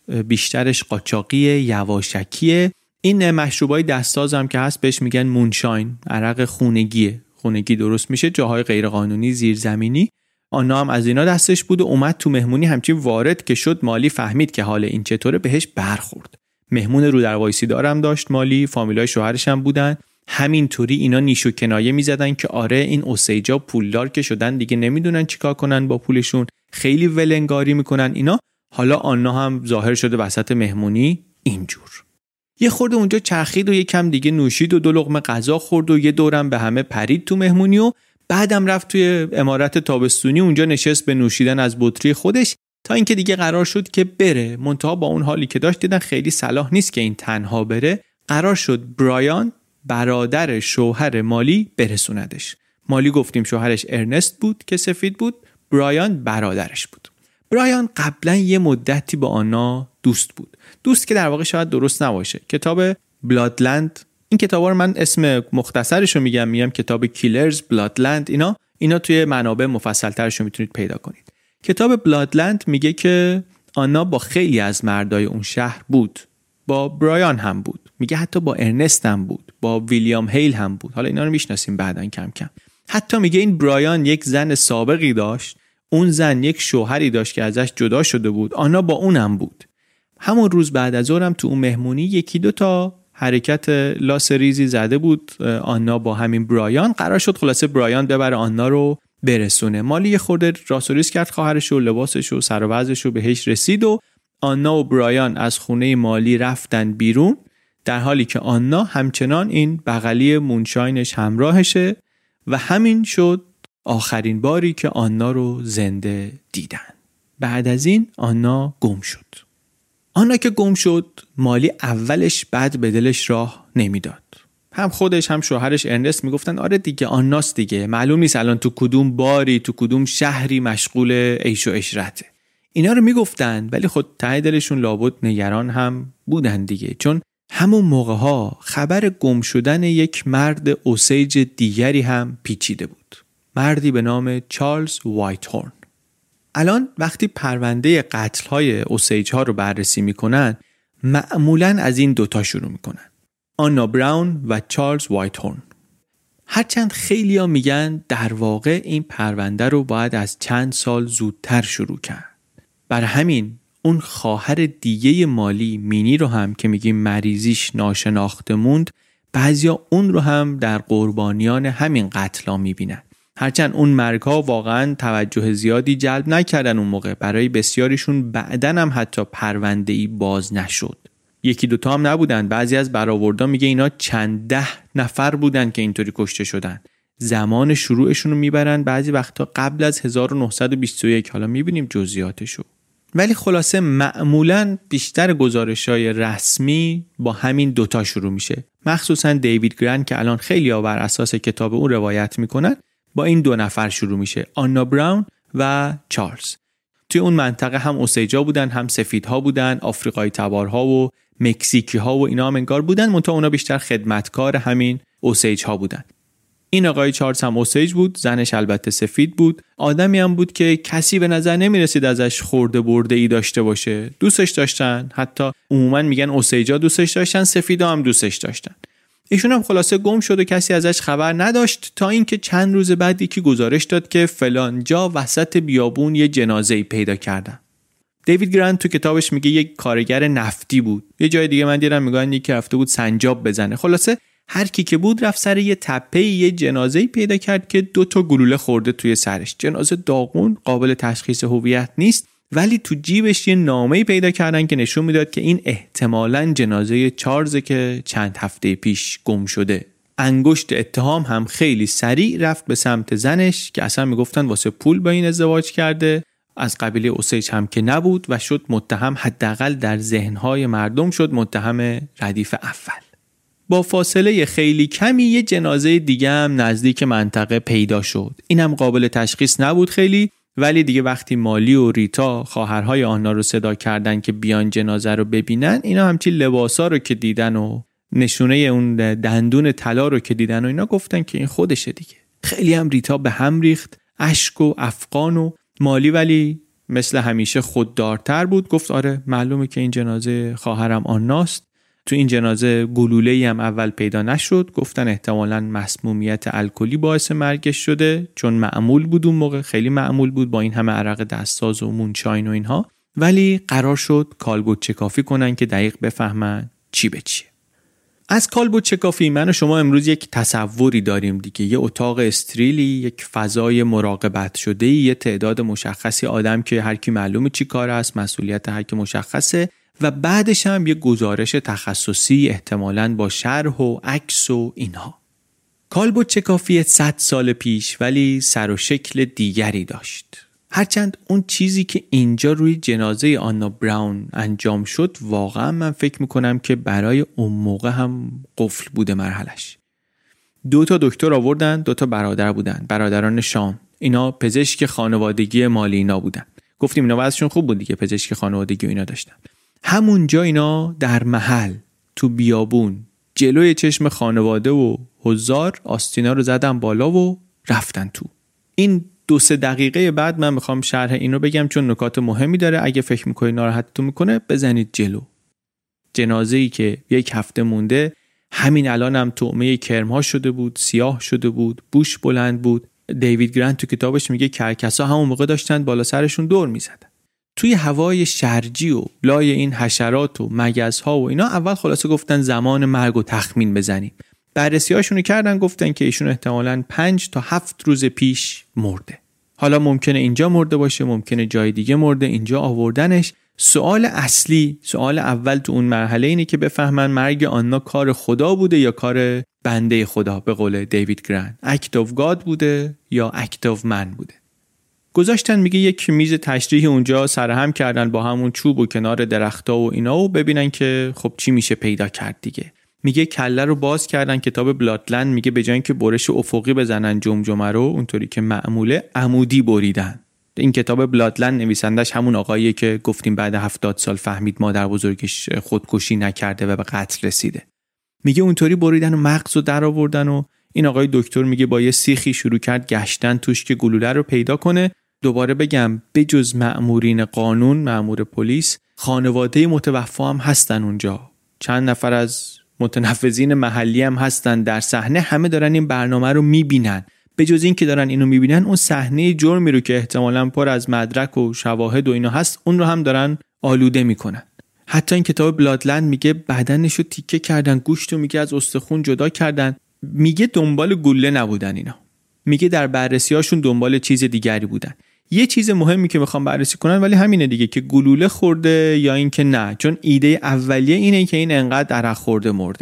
بیشترش قاچاقی، یواشکیه. این مشروبای دستساز هم که هست بهش میگن مونشاین، عرق خونگیه. خونگی درست میشه جاهای غیرقانونی زیرزمینی. آنا هم از اینا دستش بود و اومد تو مهمونی. همچین وارد که شد مالی فهمید که حال این چطوره، بهش برخورد. مهمون رو در وایسی دارم داشت مالی، فامیلای شوهرش هم بودن. همینطوری اینا نیش و کنایه میزدن که آره این اوسیجا پولدار که شدن دیگه نمیدونن چیکار کنن با پولشون، خیلی ولنگاری میکنن اینا. حالا آنا هم ظاهر شده وسط مهمونی اینجور. یه خورده اونجا چرخید و یه کم دیگه نوشید و دو لقمه غذا خورد و یه دورم به همه پرید تو مهمونی و بعدم رفت توی عمارت تابستونی، اونجا نشست به نوشیدن از بطری خودش تا اینکه دیگه قرار شد که بره. منتها با اون حالی که داشت دیدن خیلی صلاح نیست که این تنها بره. قرار شد برایان برادر شوهر مالی برسوندش. مالی گفتیم شوهرش ارنست بود که سفید بود، برایان برادرش بود. برایان قبلا یه مدتی با آنا دوست بود. دوست که در واقع شاید درست نباشه. کتاب بلادلند، این کتابا رو من اسم مختصرش رو میگم میگم کتاب کیلرز بلادلند، اینا اینا توی منابع مفصل‌ترش رو میتونید پیدا کنید. کتاب بلادلند میگه که آنا با خیلی از مردای اون شهر بود. با برایان هم بود. میگه حتی با ارنست هم بود. با ویلیام هیل هم بود. حالا اینا رو میشناسیم بعدن کم کم. حتی میگه این برایان یک زن سابقی داشت. اون زن یک شوهری داشت که ازش جدا شده بود. آنا با اونم بود. همون روز بعد از ظهرم تو اون مهمونی یکی دو تا حرکت لاسریزی زده بود آنا با همین برایان. قرار شد خلاصه برایان ببره آنا رو برسونه. مالی یه خورده راست و ریز کرد خواهرش و لباسش و سر و وضعش رو بهش رسید و آنا و برایان از خونه مالی رفتن بیرون، در حالی که آنا همچنان این بغلی مونشاینش همراهشه و همین شد آخرین باری که آنا رو زنده دیدن. بعد از این آنا گم شد. آنا که گم شد مالی اولش بد به دلش راه نمیداد. هم خودش هم شوهرش ارنست میگفتن آره دیگه آناست دیگه، معلوم نیست الان تو کدوم باری تو کدوم شهری مشغول عیش و عشرته. اینا رو میگفتن ولی خود ته دلشون لابد نگران هم بودن دیگه، چون همون موقع ها خبر گم شدن یک مرد اوسیج دیگری هم پیچیده بود. مردی به نام چارلز وایتهورن. الان وقتی پرونده قتل های اوسیج ها رو بررسی میکنن معمولاً از این دوتا شروع میکنن، آنا براون و چارلز وایتهورن. هرچند خیلی ها میگن در واقع این پرونده رو باید از چند سال زودتر شروع کرد. بر همین اون خواهر دیگه مالی مینی رو هم که میگیم مریضیش ناشناخته موند بعضیا اون رو هم در قربانیان همین قتل‌ها می‌بینن. هرچند اون مرگ‌ها واقعاً توجه زیادی جلب نکردن اون موقع، برای بسیاریشون بعداً هم حتی پرونده‌ای باز نشد. یکی دوتا هم نبودن، بعضی از برآوردها میگه اینا چند ده نفر بودن که اینطوری کشته شدن. زمان شروعشون رو میبرن بعضی وقتا قبل از هزار و نهصد و بیست و یک، حالا میبینیم جزئیاتشو. ولی خلاصه معمولاً بیشتر گزارش‌های رسمی با همین دوتا شروع میشه. مخصوصاً دیوید گرانت که الان خیلی ها بر اساس کتاب اون روایت میکنن، با این دو نفر شروع میشه، آنا براون و چارلز. توی اون منطقه هم اوسیجا بودن، هم سفیدها بودن، آفریقایی تبارها و مکزیکی ها و اینا هم انگار بودن، منتها اونا بیشتر خدمتکار همین اوسیج ها بودن. این آقای چارلز هم اوسیج بود، زنش البته سفید بود، آدمی هم بود که کسی به نظر نمی رسید ازش خورده برده ای داشته باشه. دوستش داشتن، حتی عموما میگن اوسیجا دوستش داشتن، سفیدا هم دوستش داشتن. ایشون هم خلاصه گم شد و کسی ازش خبر نداشت، تا اینکه چند روز بعد یکی گزارش داد که فلان جا وسط بیابون یه جنازه‌ای پیدا کردن. دیوید گرانت تو کتابش میگه یک کارگر نفتی بود. یه جای دیگه من دیدم میگن یکی رفته بود سنجاب بزنه. خلاصه هر کی که بود رفت سر یه تپه یه جنازه‌ای پیدا کرد که دو تا گلوله خورده توی سرش. جنازه داغون، قابل تشخیص هویت نیست، ولی تو جیبش یه نامه‌ای پیدا کردن که نشون میداد که این احتمالاً جنازه چارلزه که چند هفته پیش گم شده. انگشت اتهام هم خیلی سریع رفت به سمت زنش که اصلا میگفتن واسه پول با این ازدواج کرده، از قبیله اوسیج هم که نبود و شد متهم، حداقل در ذهن‌های مردم شد متهم ردیف اول. با فاصله خیلی کمی یه جنازه دیگه هم نزدیک منطقه پیدا شد. اینم قابل تشخیص نبود خیلی، ولی دیگه وقتی مالی و ریتا خواهرهای آنها رو صدا کردن که بیان جنازه رو ببینن، اینا همچین لباسا رو که دیدن و نشونه اون دندون طلا رو که دیدن و اینا گفتن که این خودشه دیگه. خیلی هم ریتا به هم ریخت، اشک و افغان و مالی، ولی مثل همیشه خوددارتر بود. گفت آره معلومه که این جنازه خواهرم آناست. تو این جنازه گلوله‌ای هم اول پیدا نشد، گفتن احتمالاً مسمومیت الکلی باعث مرگش شده، چون معمول بود اون موقع، خیلی معمول بود با این همه عرق دستساز و مونچاین و اینها. ولی قرار شد کالبد چکافی کنن که دقیق بفهمن چی به چیه. از کالبد چکافی من و شما امروز یک تصوری داریم دیگه، یه اتاق استریلی، یک فضای مراقبت شده، یه تعداد مشخصی آدم که هر کی معلومه چی کار است، مسئولیت هر کی مشخصه، و بعدش هم یه گزارش تخصصی احتمالاً با شرح و عکس و اینها. کالبد چکافی صد سال پیش ولی سر و شکل دیگری داشت. هرچند اون چیزی که اینجا روی جنازه آنا براون انجام شد واقعا من فکر میکنم که برای اون موقع هم قفل بوده مرحلش. دو تا دکتر آوردن، دو تا برادر بودن، برادران شان. اینا پزشک خانوادگی مالینا بودن. گفتیم اینا وضعشون خوب بود دیگه، پزشک خانوادگی و اینا داشتن. همونجا اینا در محل تو بیابون جلوی چشم خانواده و حضار آستینا رو زدن بالا و رفتن تو. این دو سه دقیقه بعد من میخوام شرح اینو بگم چون نکات مهمی داره. اگه فکر میکنید ناراحتتون میکنه بزنید جلو. جنازه‌ای که یک هفته مونده، همین الان هم طعمه کرم‌ها شده بود، سیاه شده بود، بوش بلند بود. دیوید گرانت تو کتابش میگه کرکس‌ها همون موقع داشتن بالا سرشون دور میزدن. توی هوای شرجی و لای این حشرات و مگزها و اینا اول خلاصه گفتن زمان مرگ و تخمین بزنیم. بررسی‌هاشون رو کردن، گفتن که ایشون احتمالاً پنج تا هفت روز پیش مرده. حالا ممکنه اینجا مرده باشه، ممکنه جای دیگه مرده، اینجا آوردنش. سوال اصلی، سوال اول تو اون مرحله اینه که بفهمن مرگ آنا کار خدا بوده یا کار بنده خدا، به قول دیوید گرانت. اکت آف گاد بوده یا اکت آف من بوده. گذاشتن میگه یک میز تشریحی اونجا سرهم کردن با همون چوب و کنار درختا و اینا و ببینن که خب چی میشه پیدا کرد دیگه. میگه کله رو باز کردن، کتاب بلاتلند میگه به جای اینکه برش افقی بزنن جمجمه رو اونطوری که معموله، عمودی بریدن. این کتاب بلاتلند نویسندش همون آقاییه که گفتیم بعد هفتاد سال فهمید مادر بزرگش خودکشی نکرده و به قتل رسیده. میگه اونطوری بریدن و مغز رو در آوردن و این آقای دکتر میگه با یه سیخی شروع کرد گشتن توش که گلوله رو پیدا کنه. دوباره بگم بجز مأمورین قانون، مأمور پلیس، خانواده متوفی هم هستن اونجا. چند نفر از متنفذین محلی هم هستن در صحنه، همه دارن این برنامه رو میبینن. بجز این که دارن اینو میبینن، اون صحنه جرمی رو که احتمالاً پر از مدرک و شواهد و اینا هست، اون رو هم دارن آلوده میکنن. حتی این کتاب بلادلند میگه بدنشو تیکه کردن، گوشتو میگه از استخون جدا کردن. میگه دنبال گلوله نبودن اینا. میگه در بررسی‌هاشون دنبال چیز دیگری بودن. یه چیز مهمی که میخوام بررسی کنن ولی همینه دیگه که گلوله خورده یا این که نه، چون ایده اولیه اینه که این انقدر عرق خورده مرده،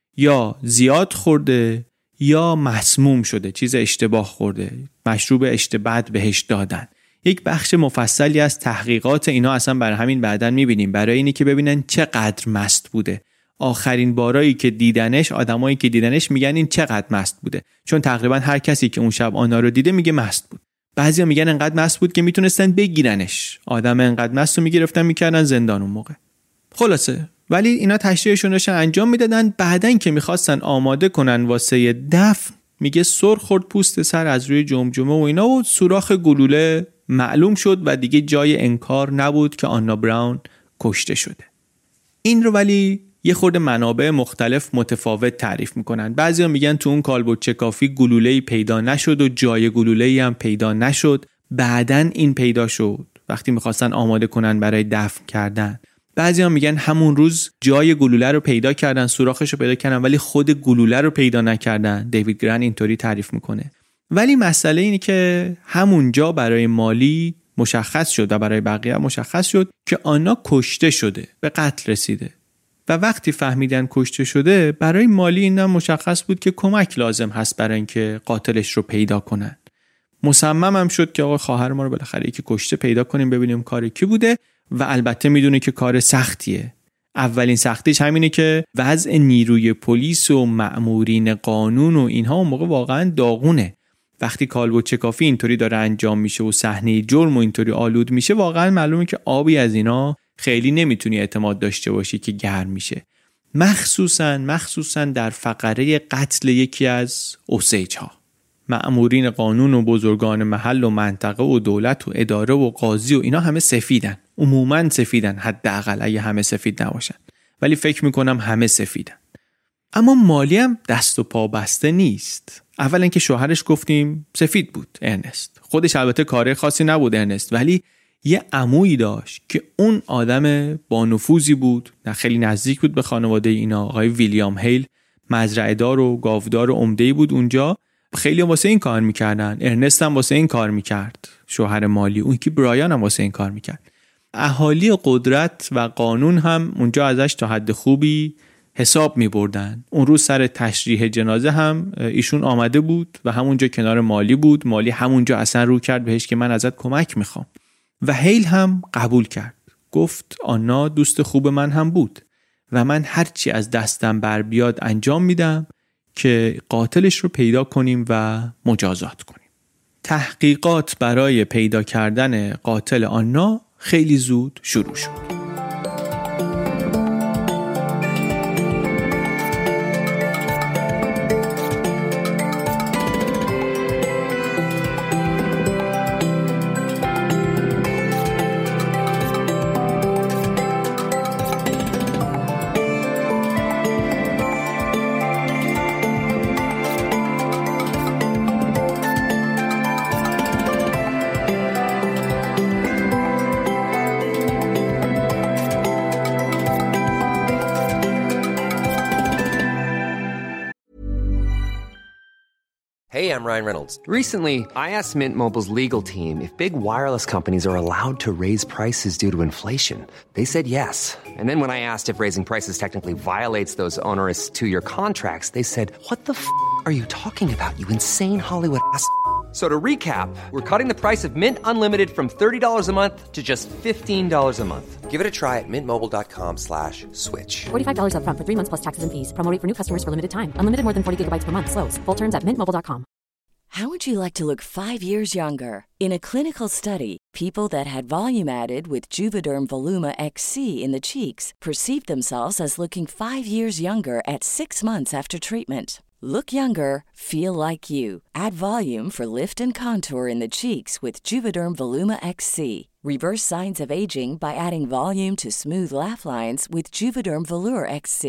یا زیاد خورده یا مسموم شده، چیز اشتباه خورده، مشروب اشتباه بهش دادن. یک بخش مفصلی از تحقیقات اینا اصلا برای همین بعداً میبینیم، برای اینی که ببینن چقدر مست بوده. آخرین بارایی که دیدنش، آدمایی که دیدنش میگن این چقدر مست بوده، چون تقریبا هر کسی که اون شب آنا رو دیده میگه مست بود. بعضیا میگن انقدر مست بود که میتونستن بگیرنش. آدم انقدر مست رو میگرفتن میکردن زندان اون موقع. خلاصه ولی اینا تشریحشون داشتن انجام میدادن. بعدن که میخواستن آماده کنن واسه دفن، میگه سر خورد پوست سر از روی جمجمه و اینا و سوراخ گلوله معلوم شد و دیگه جای انکار نبود که آنا براون کشته شده. این رو ولی یه خورده منابع مختلف متفاوت تعریف میکنن. بعضیا میگن تو اون کالبد چکافی گلوله‌ای پیدا نشد و جای گلوله‌ای هم پیدا نشد، بعدن این پیدا شد وقتی میخواستن آماده کنن برای دفن کردن. بعضیا میگن همون روز جای گلوله رو پیدا کردن، سوراخش رو پیدا کردن، ولی خود گلوله رو پیدا نکردن. دیوید گرن اینطوری تعریف میکنه. ولی مسئله اینه که همونجا برای مالی مشخص شد و برای بقیه مشخص شد که آنا کشته شده، به قتل رسیده. و وقتی فهمیدن کشته شده، برای مالی این هم مشخص بود که کمک لازم هست برای اینکه قاتلش رو پیدا کنن. مصمم هم شد که آقا خواهر ما رو بالاخره یکی کشته پیدا کنیم، ببینیم کار کی بوده. و البته میدونه که کار سختیه. اولین سختیش همینه که وضع نیروی پلیس و مأمورین قانون و اینها اون موقع واقعا داغونه. وقتی کالبد چکافی اینطوری داره انجام میشه و صحنه جرم و اینطوری آلود میشه، واقعا معلومه که آبی از اینا خیلی نمیتونی اعتماد داشته باشی که گرم میشه. مخصوصاً مخصوصاً در فقره قتل یکی از اوسیج ها. مأمورین قانون و بزرگان محل و منطقه و دولت و اداره و قاضی و اینا همه سفیدن. عموماً سفیدن، حداقل اگه همه سفید نباشن، ولی فکر میکنم همه سفیدن. اما مالی هم دست و پا بسته نیست. اولا که شوهرش گفتیم سفید بود، ارنست. خودش البته کار خاصی نبود ارنست، ولی یه عمویی داشت که اون آدم با نفوذی بود، نه خیلی نزدیک بود به خانواده اینا، آقای ویلیام هیل، مزرعه‌دار و گاودار و عمده‌ای بود اونجا. خیلی هم واسه این کار میکردن. ارنست هم واسه این کار میکرد، شوهر مالی. اون که برایان هم واسه این کار میکرد. اهالی قدرت و قانون هم اونجا ازش تا حد خوبی حساب میبردن. اون روز سر تشریح جنازه هم ایشون آمده بود و همونجا کنار مالی بود. مالی همونجا اصلا رو کرد بهش که من ازت کمک میخوام و هیل هم قبول کرد. گفت آنا دوست خوب من هم بود و من هرچی از دستم بر بیاد انجام میدم که قاتلش رو پیدا کنیم و مجازات کنیم. تحقیقات برای پیدا کردن قاتل آنا خیلی زود شروع شد. Hey, I'm Ryan Reynolds. Recently, I asked Mint Mobile's legal team if big wireless companies are allowed to raise prices due to inflation. They said yes. And then when I asked if raising prices technically violates those onerous two-year contracts, they said, what the f*** are you talking about, you insane Hollywood ass f- So to recap, we're cutting the price of Mint Unlimited from thirty dollars a month to just fifteen dollars a month. Give it a try at mintmobile.com slash switch. forty-five dollars up front for three months plus taxes and fees. Promo rate for new customers for limited time. Unlimited more than forty gigabytes per month. Slows full terms at mint mobile dot com. How would you like to look five years younger? In a clinical study, people that had volume added with Juvederm Voluma X C in the cheeks perceived themselves as looking five years younger at six months after treatment. Look younger, feel like you. Add volume for lift and contour in the cheeks with Juvederm Voluma X C. Reverse signs of aging by adding volume to smooth laugh lines with Juvederm Volure X C.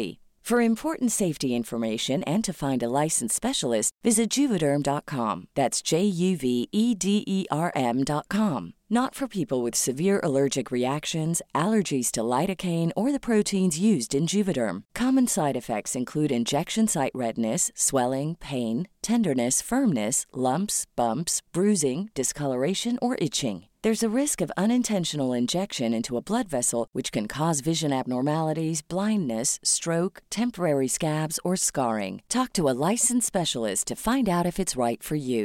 For important safety information and to find a licensed specialist, visit Juvederm dot com. That's J U V E D E R M dot com. Not for people with severe allergic reactions, allergies to lidocaine, or the proteins used in Juvederm. Common side effects include injection site redness, swelling, pain, tenderness, firmness, lumps, bumps, bruising, discoloration, or itching. There's a risk of unintentional injection into a blood vessel, which can cause vision abnormalities, blindness, stroke, temporary scabs, or scarring. Talk to a licensed specialist to find out if it's right for you.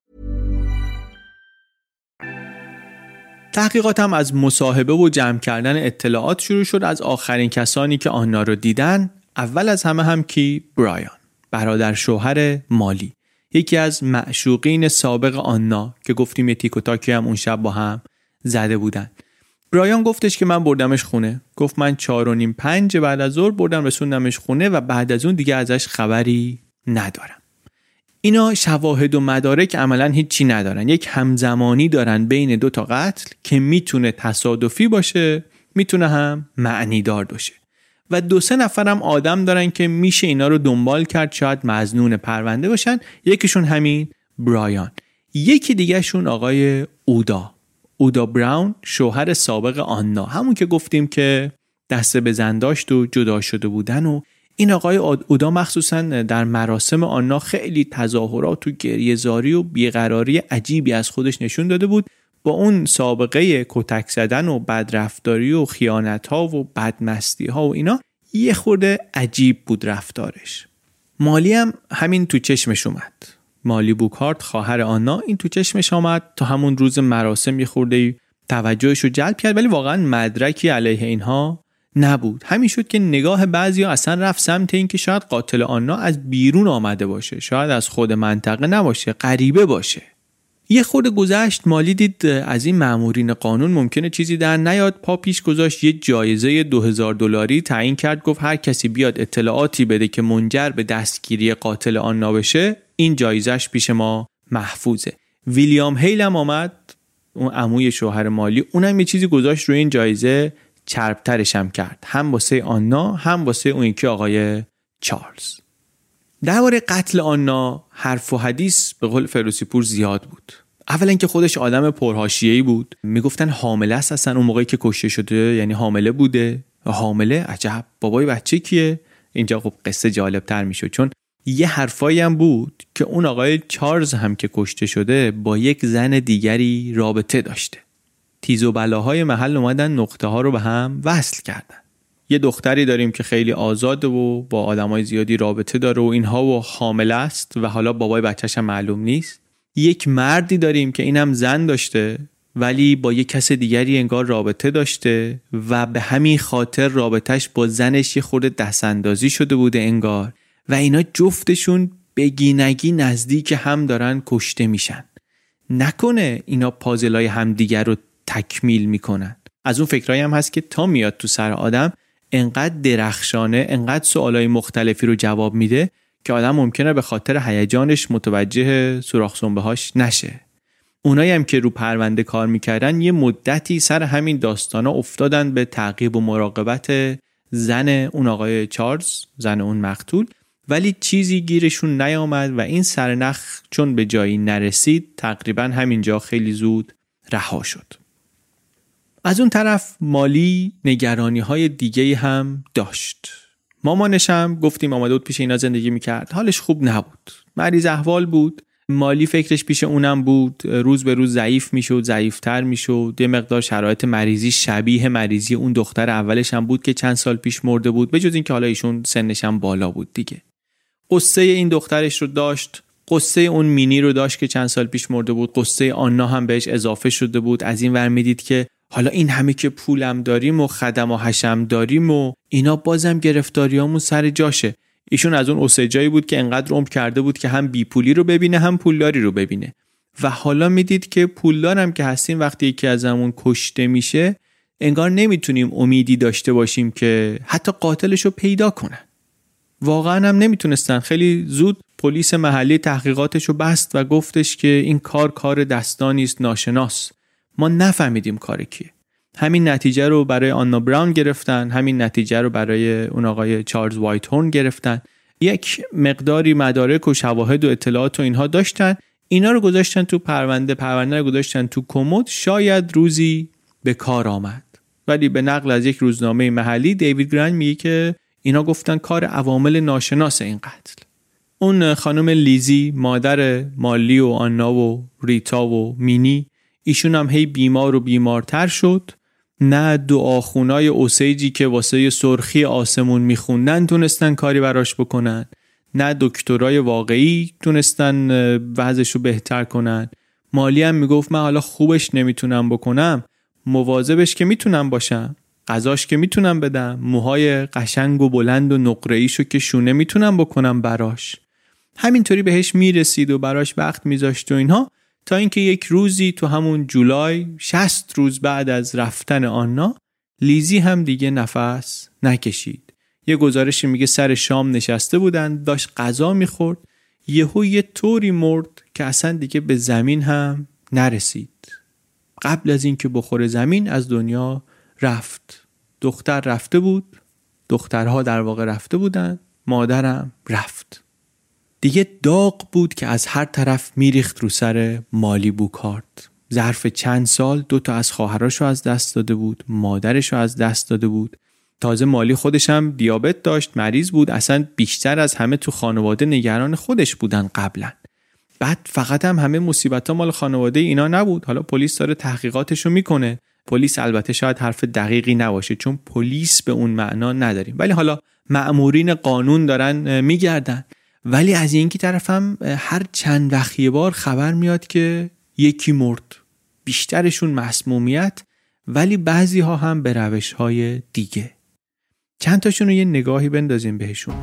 تحقیقاتم از مصاحبه و جمع کردن اطلاعات شروع شد از آخرین کسانی که آنا رو دیدن. اول از همه هم کی؟ برایان، برادر شوهر مالی، یکی از معشوقین سابق آنا که گفتیم یه تیک و تاکی هم اون شب با هم زده بودن. برایان گفتش که من بردمش خونه. گفت من چهار و نیم پنج بعد از ظهر بردم رسوندمش خونه و بعد از اون دیگه ازش خبری ندارم. اینا شواهد و مدارک عملاً هیچی ندارن. یک همزمانی دارن بین دو تا قتل که میتونه تصادفی باشه، میتونه هم معنی دار باشه. و دو سه نفرم آدم دارن که میشه اینا رو دنبال کرد، شاید مظنون پرونده باشن. یکیشون همین برایان، یکی دیگه شون آقای اودا اودا براون، شوهر سابق آنا، همون که گفتیم که دست به زن داشت و جدا شده بودن. و این آقای اودا مخصوصا در مراسم آنا خیلی تظاهرات و گریه‌زاری و بیقراری عجیبی از خودش نشون داده بود. با اون سابقه کتک زدن و بدرفتاری و خیانت‌ها و بدمستی‌ها و اینا یه خورده عجیب بود رفتارش. مالی هم همین تو چشمش اومد. مالی بوکارت، خواهر آنا، این تو چشمش آمد. تا همون روز مراسم یه خورده توجهش رو جلب کرد، ولی واقعا مدرکی علیه اینها نبود. همین شد که نگاه بعضیا اصلا رفت سمت این که شاید قاتل آنا از بیرون آمده باشه، شاید از خود منطقه نباشه، غریبه باشه. یه خورده گذشت، مالی دید از این مامورین قانون ممکنه چیزی در نیاد. پا پیش گذاشت، یه جایزه دو هزار دلاری تعیین کرد. گفت هر کسی بیاد اطلاعاتی بده که منجر به دستگیری قاتل آنا بشه، این جایزش پیش ما محفوظه. ویلیام هیل هم آمد، اون عموی شوهر مالی، اونم یه چیزی گذاشت روی این جایزه، چربترش هم کرد، هم واسه آنا هم واسه اون یکی آقای چارلز. درباره قتل آنا حرف و حدیث به قول فیروزی پور زیاد بود. اولا که خودش آدم پرحاشیه‌ای بود، میگفتن حامله است اصلا اون موقعی که کشته شده، یعنی حامله بوده. حامله؟ عجب، بابای بچه کیه؟ اینجا خب قصه جالب تر میشد، چون یه حرفایی هم بود که اون آقای چارلز هم که کشته شده با یک زن دیگری رابطه داشته. تیز و بلاهای محل اومدن نقطه ها رو به هم وصل کردن. یه دختری داریم که خیلی آزاده و با آدمای زیادی رابطه داره و اینها و حامله است و حالا بابای بچه‌ش هم معلوم نیست. یک مردی داریم که اینم زن داشته ولی با یک کس دیگری انگار رابطه داشته و به همین خاطر رابطهش با زنش یه خورده دستاندازی شده بوده انگار، و اینا جفتشون بگینگی نزدیک هم دارن کشته میشن. نکنه اینا پازلای هم دیگر رو تکمیل میکنن. از اون فکرایی هم هست که تا میاد تو سر آدم انقدر درخشانه، انقدر سوالای مختلفی رو جواب میده که آدم ممکنه به خاطر هیجانش متوجه سوراخ سنبه‌هاش نشه. اونایی هم که رو پرونده کار میکردن یه مدتی سر همین داستانا افتادن به تعقیب و مراقبت زن اون آقای چارلز، زن اون مقتول، ولی چیزی گیرشون نیامد و این سرنخ چون به جایی نرسید تقریبا همینجا خیلی زود رها شد. از اون طرف مالی نگرانی های دیگه هم داشت. مامانش هم گفتیم آمده بود پیش اینا زندگی میکرد، حالش خوب نبود، مریض احوال بود. مالی فکرش پیش اونم بود، روز به روز ضعیف میشد، ضعیفتر میشد. یه مقدار شرایط مریضی شبیه مریضی اون دختر اولش هم بود که چند سال پیش مرده بود، به جز این که حالا ایشون سنش هم بالا بود دیگه. قصه این دخترش رو داشت، قصه اون مینی رو داشت که چند سال پیش مرده بود، قصه آنا هم بهش اضافه شده بود. از این ور میدید که حالا این همه که پولم داریم و خدم و حشم داریم و اینا بازم گرفتاریامون سر جاشه. ایشون از اون اوسجایی بود که انقدر عمر کرده بود که هم بی پولی رو ببینه هم پولداری رو ببینه، و حالا میدید که پولدارم که هستیم وقتی یکی ازمون کشته میشه انگار نمیتونیم امیدی داشته باشیم که حتی قاتلشو پیدا کنن. واقعا هم نمیتونستن. خیلی زود پلیس محلی تحقیقاتشو بست و گفتش که این کار کار دستانیست ناشناس، ما نفهمیدیم کار کیه. همین نتیجه رو برای آنا براون گرفتن، همین نتیجه رو برای اون آقای چارلز وایت هورن گرفتن. یک مقداری مدارک و شواهد و اطلاعات و اینها داشتن، اینا رو گذاشتن تو پرونده، پرونده رو گذاشتن تو کمد، شاید روزی به کار آمد. ولی به نقل از یک روزنامه محلی دیوید گرند میگه که اینا گفتن کار عوامل ناشناس این قتل. اون خانم لیزی، مادر مالی و آنا و ریتا و مینی، ایشون هم هی بیمار و بیمارتر شد. نه دعاخونای اوسیجی که واسه سرخی آسمون میخوندن تونستن کاری براش بکنن، نه دکترای واقعی تونستن وضعشو بهتر کنن. مالی هم میگفت من حالا خوبش نمیتونم بکنم، مواظبش که میتونم باشم، غذاش که میتونم بدم، موهای قشنگ و بلند و نقره‌ایشو که شونه میتونم بکنم براش. همینطوری بهش میرسید و براش وقت میذاشت و اینها، تا اینکه یک روزی تو همون جولای، شصت روز بعد از رفتن آنا، لیزی هم دیگه نفس نکشید. یه گزارشی میگه سر شام نشسته بودن، داشت غذا میخورد، یهو یه طوری مرد که اصلا دیگه به زمین هم نرسید. قبل از اینکه بخوره زمین از دنیا رفت. دختر رفته بود، دخترها در واقع رفته بودن، مادرم رفت. دیگه داغ بود که از هر طرف میریخت رو سر مالی بوکارت. ظرف چند سال دو تا از خواهراشو از دست داده بود، مادرشو از دست داده بود. تازه مالی خودش هم دیابت داشت، مریض بود، اصلا بیشتر از همه تو خانواده نگران خودش بودن قبلا. بعد فقط هم همه مصیبت‌ها مال خانواده اینا نبود. حالا پلیس داره تحقیقاتشو میکنه. پلیس البته شاید حرف دقیقی نباشه چون پلیس به اون معنا نداریم، ولی حالا مأمورین قانون دارن میگردن. ولی از این کی طرف هم هر چند وقت یه بار خبر میاد که یکی مرد، بیشترشون مسمومیت، ولی بعضی ها هم به روش های دیگه. چند تاشون رو یه نگاهی بندازیم بهشون.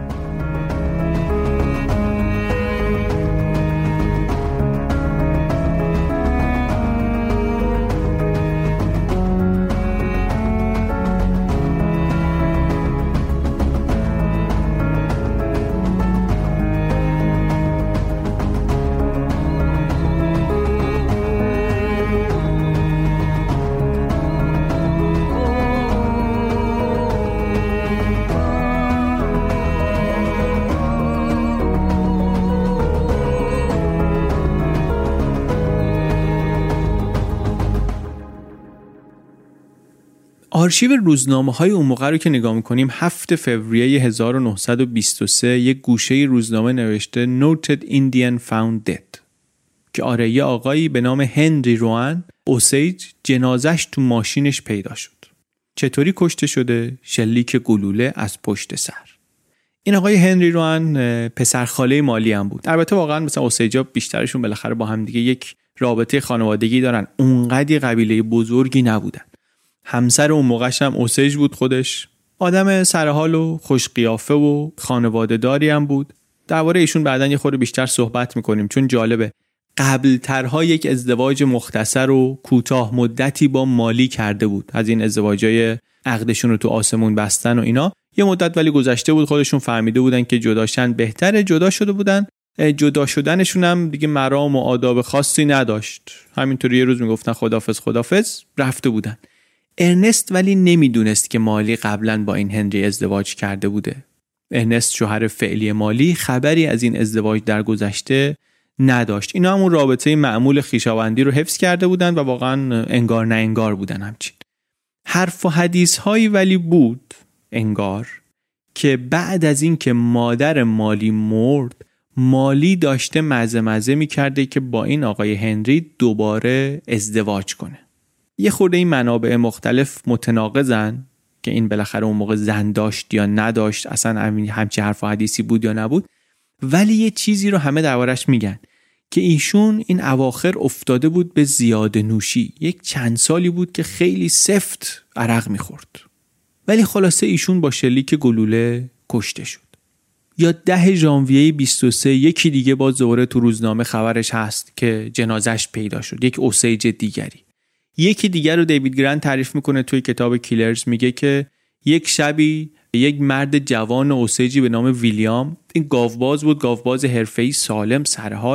آرشیو روزنامه‌های اون موقع رو که نگاه می‌کنیم، هفتم فوریه هزار و نهصد و بیست و سه یک گوشه روزنامه نوشته Noted Indian Found Dead، که آره یه آقایی به نام هنری روان اوسیج جنازش تو ماشینش پیدا شد. چطوری کشته شده؟ شلیک گلوله از پشت سر. این آقای هنری روان پسر خاله مالی هم بود. البته واقعا مثلا اوسیجا بیشترشون بالاخره با هم دیگه یک رابطه خانوادگی دارن، اونقدی قبیله بزرگی نبودن. همسر اون موقعش هم اوسیج بود خودش، آدم سرحال و خوش قیافه و خانواده داری هم بود. درباره ایشون بعداً یه خورده بیشتر صحبت میکنیم چون جالبه. قبل ترها یک ازدواج مختصر و کوتاه مدتی با مالی کرده بود. از این ازدواجای عقدشون رو تو آسمون بستن و اینا یه مدت ولی گذشته بود، خودشون فهمیده بودن که جداشن بهتره، جدا شده بودن. جدا شدنشون هم دیگه مرام و آداب خاصی نداشت، همینطوری یه روز میگفتن خدافظ خدافظ رفته بودن. ارنست ولی نمیدونست که مالی قبلا با این هنری ازدواج کرده بوده. ارنست شوهر فعلی مالی خبری از این ازدواج در گذشته نداشت. اینا همون رابطه معمول خویشاوندی رو حفظ کرده بودن و واقعا انگار نه انگار بودن. همچین حرف و حدیث هایی ولی بود انگار که بعد از این که مادر مالی مرد، مالی داشته مزه مزه می کرده که با این آقای هنری دوباره ازدواج کنه. یه خورده این منابع مختلف متناقضن که این بالاخره اون موقع زن داشت یا نداشت، اصلا همچی حرف و حدیثی بود یا نبود، ولی یه چیزی رو همه دربارش میگن که ایشون این اواخر افتاده بود به زیاده نوشی. یک چند سالی بود که خیلی سفت عرق میخورد، ولی خلاصه ایشون با شلیک گلوله کشته شد. یا ده ژانویه بیست و سه یکی دیگه باز دوباره تو روزنامه خبرش هست که جنازش پیدا شد، یک اوسیج دیگری. یکی دیگر رو دیوید گرند تعریف میکنه توی کتاب کیلرز، میگه که یک شبی یک مرد جوان اوسیجی به نام ویلیام، این گاوباز بود، گاوباز حرفه‌ای سالم سرحال،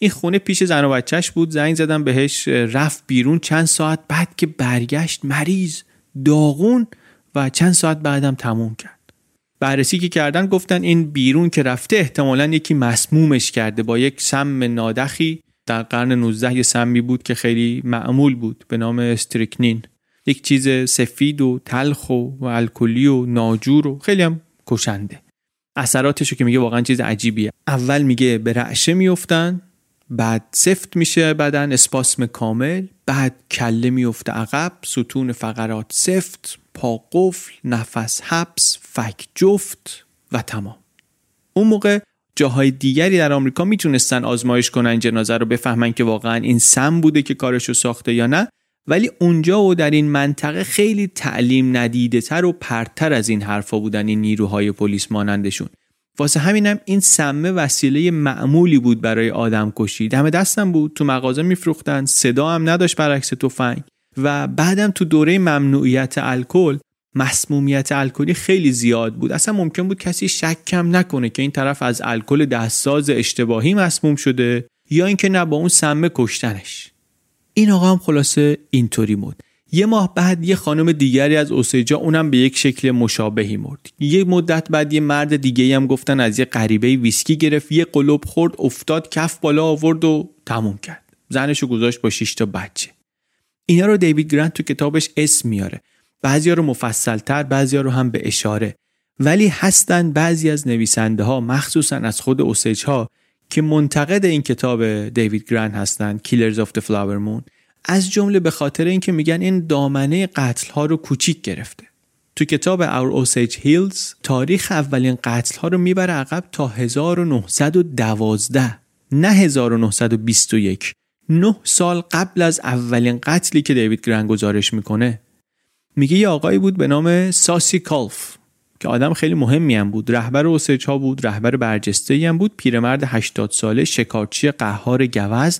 این خونه پیش زن و بچهش بود، زنگ زدن بهش، رفت بیرون. چند ساعت بعد که برگشت مریض، داغون، و چند ساعت بعدم تموم کرد. بررسی که کردن گفتن این بیرون که رفته احتمالاً یکی مسمومش کرده با یک سم نادخی. در قرن نوزده یه سمی بود که خیلی معمول بود به نام استریکنین، یک چیز سفید و تلخ و, و الکلی و ناجور و خیلی هم کشنده. اثراتشو که میگه واقعا چیز عجیبیه. اول میگه به رعشه میافتن، بعد سفت میشه بدن، اسپاسم کامل، بعد کله میفته عقب، ستون فقرات سفت، پا قفل، نفس حبس، فک جفت و تمام. اون موقع جاهای دیگری در آمریکا میتونستن آزمایش کنن جنازه رو بفهمن که واقعا این سم بوده که کارشو ساخته یا نه، ولی اونجا و در این منطقه خیلی تعلیم ندیده تر و پرتر از این حرفا بودن این نیروهای پلیس مانندشون. واسه همینم این سمه وسیله معمولی بود برای آدم کشی. دم دستم بود، تو مغازه میفروختن، صدا هم نداشت برعکس تفنگ. و بعدم تو دوره ممنوعیت الکل، مسمومیت الکلی خیلی زیاد بود. اصلا ممکن بود کسی شک کم نکنه که این طرف از الکل دستساز اشتباهی مسموم شده یا اینکه نه با اون سمه کشتنش. این آقا هم خلاصه اینطوری مرد. یه ماه بعد یه خانم دیگری از اوسیجا، اونم به یک شکل مشابهی مرد. یه مدت بعد یه مرد دیگه‌ای هم گفتن از یه غریبه ویسکی گرفت، یه قلوب خورد، افتاد، کف بالا آورد و تموم کرد. زنشو گذاشت با شش تا بچه. اینا رو دیوید گرانت تو کتابش اسم میاره. بعضیا رو مفصل‌تر، بعضیا رو هم به اشاره. ولی هستن بعضی از نویسنده‌ها، مخصوصا از خود اوسیج‌ها، که منتقد این کتاب دیوید گرانت هستن، Killers of the Flower Moon، از جمله به خاطر اینکه میگن این دامنه قتل‌ها رو کوچیک گرفته. تو کتاب Our Osage Hills تاریخ اولین قتل‌ها رو میبره عقب تا هزار و نهصد و دوازده، نه هزار و نهصد و بیست و یک. نه سال قبل از اولین قتلی که دیوید گرانت گزارش میکنه. میگه یه آقایی بود به نام ساسی کالف که آدم خیلی مهمی هم بود، رهبر اوسیج ها بود، رهبر برجسته‌ای هم بود، پیرمرد هشتاد ساله، شکارچی قهار گوزن.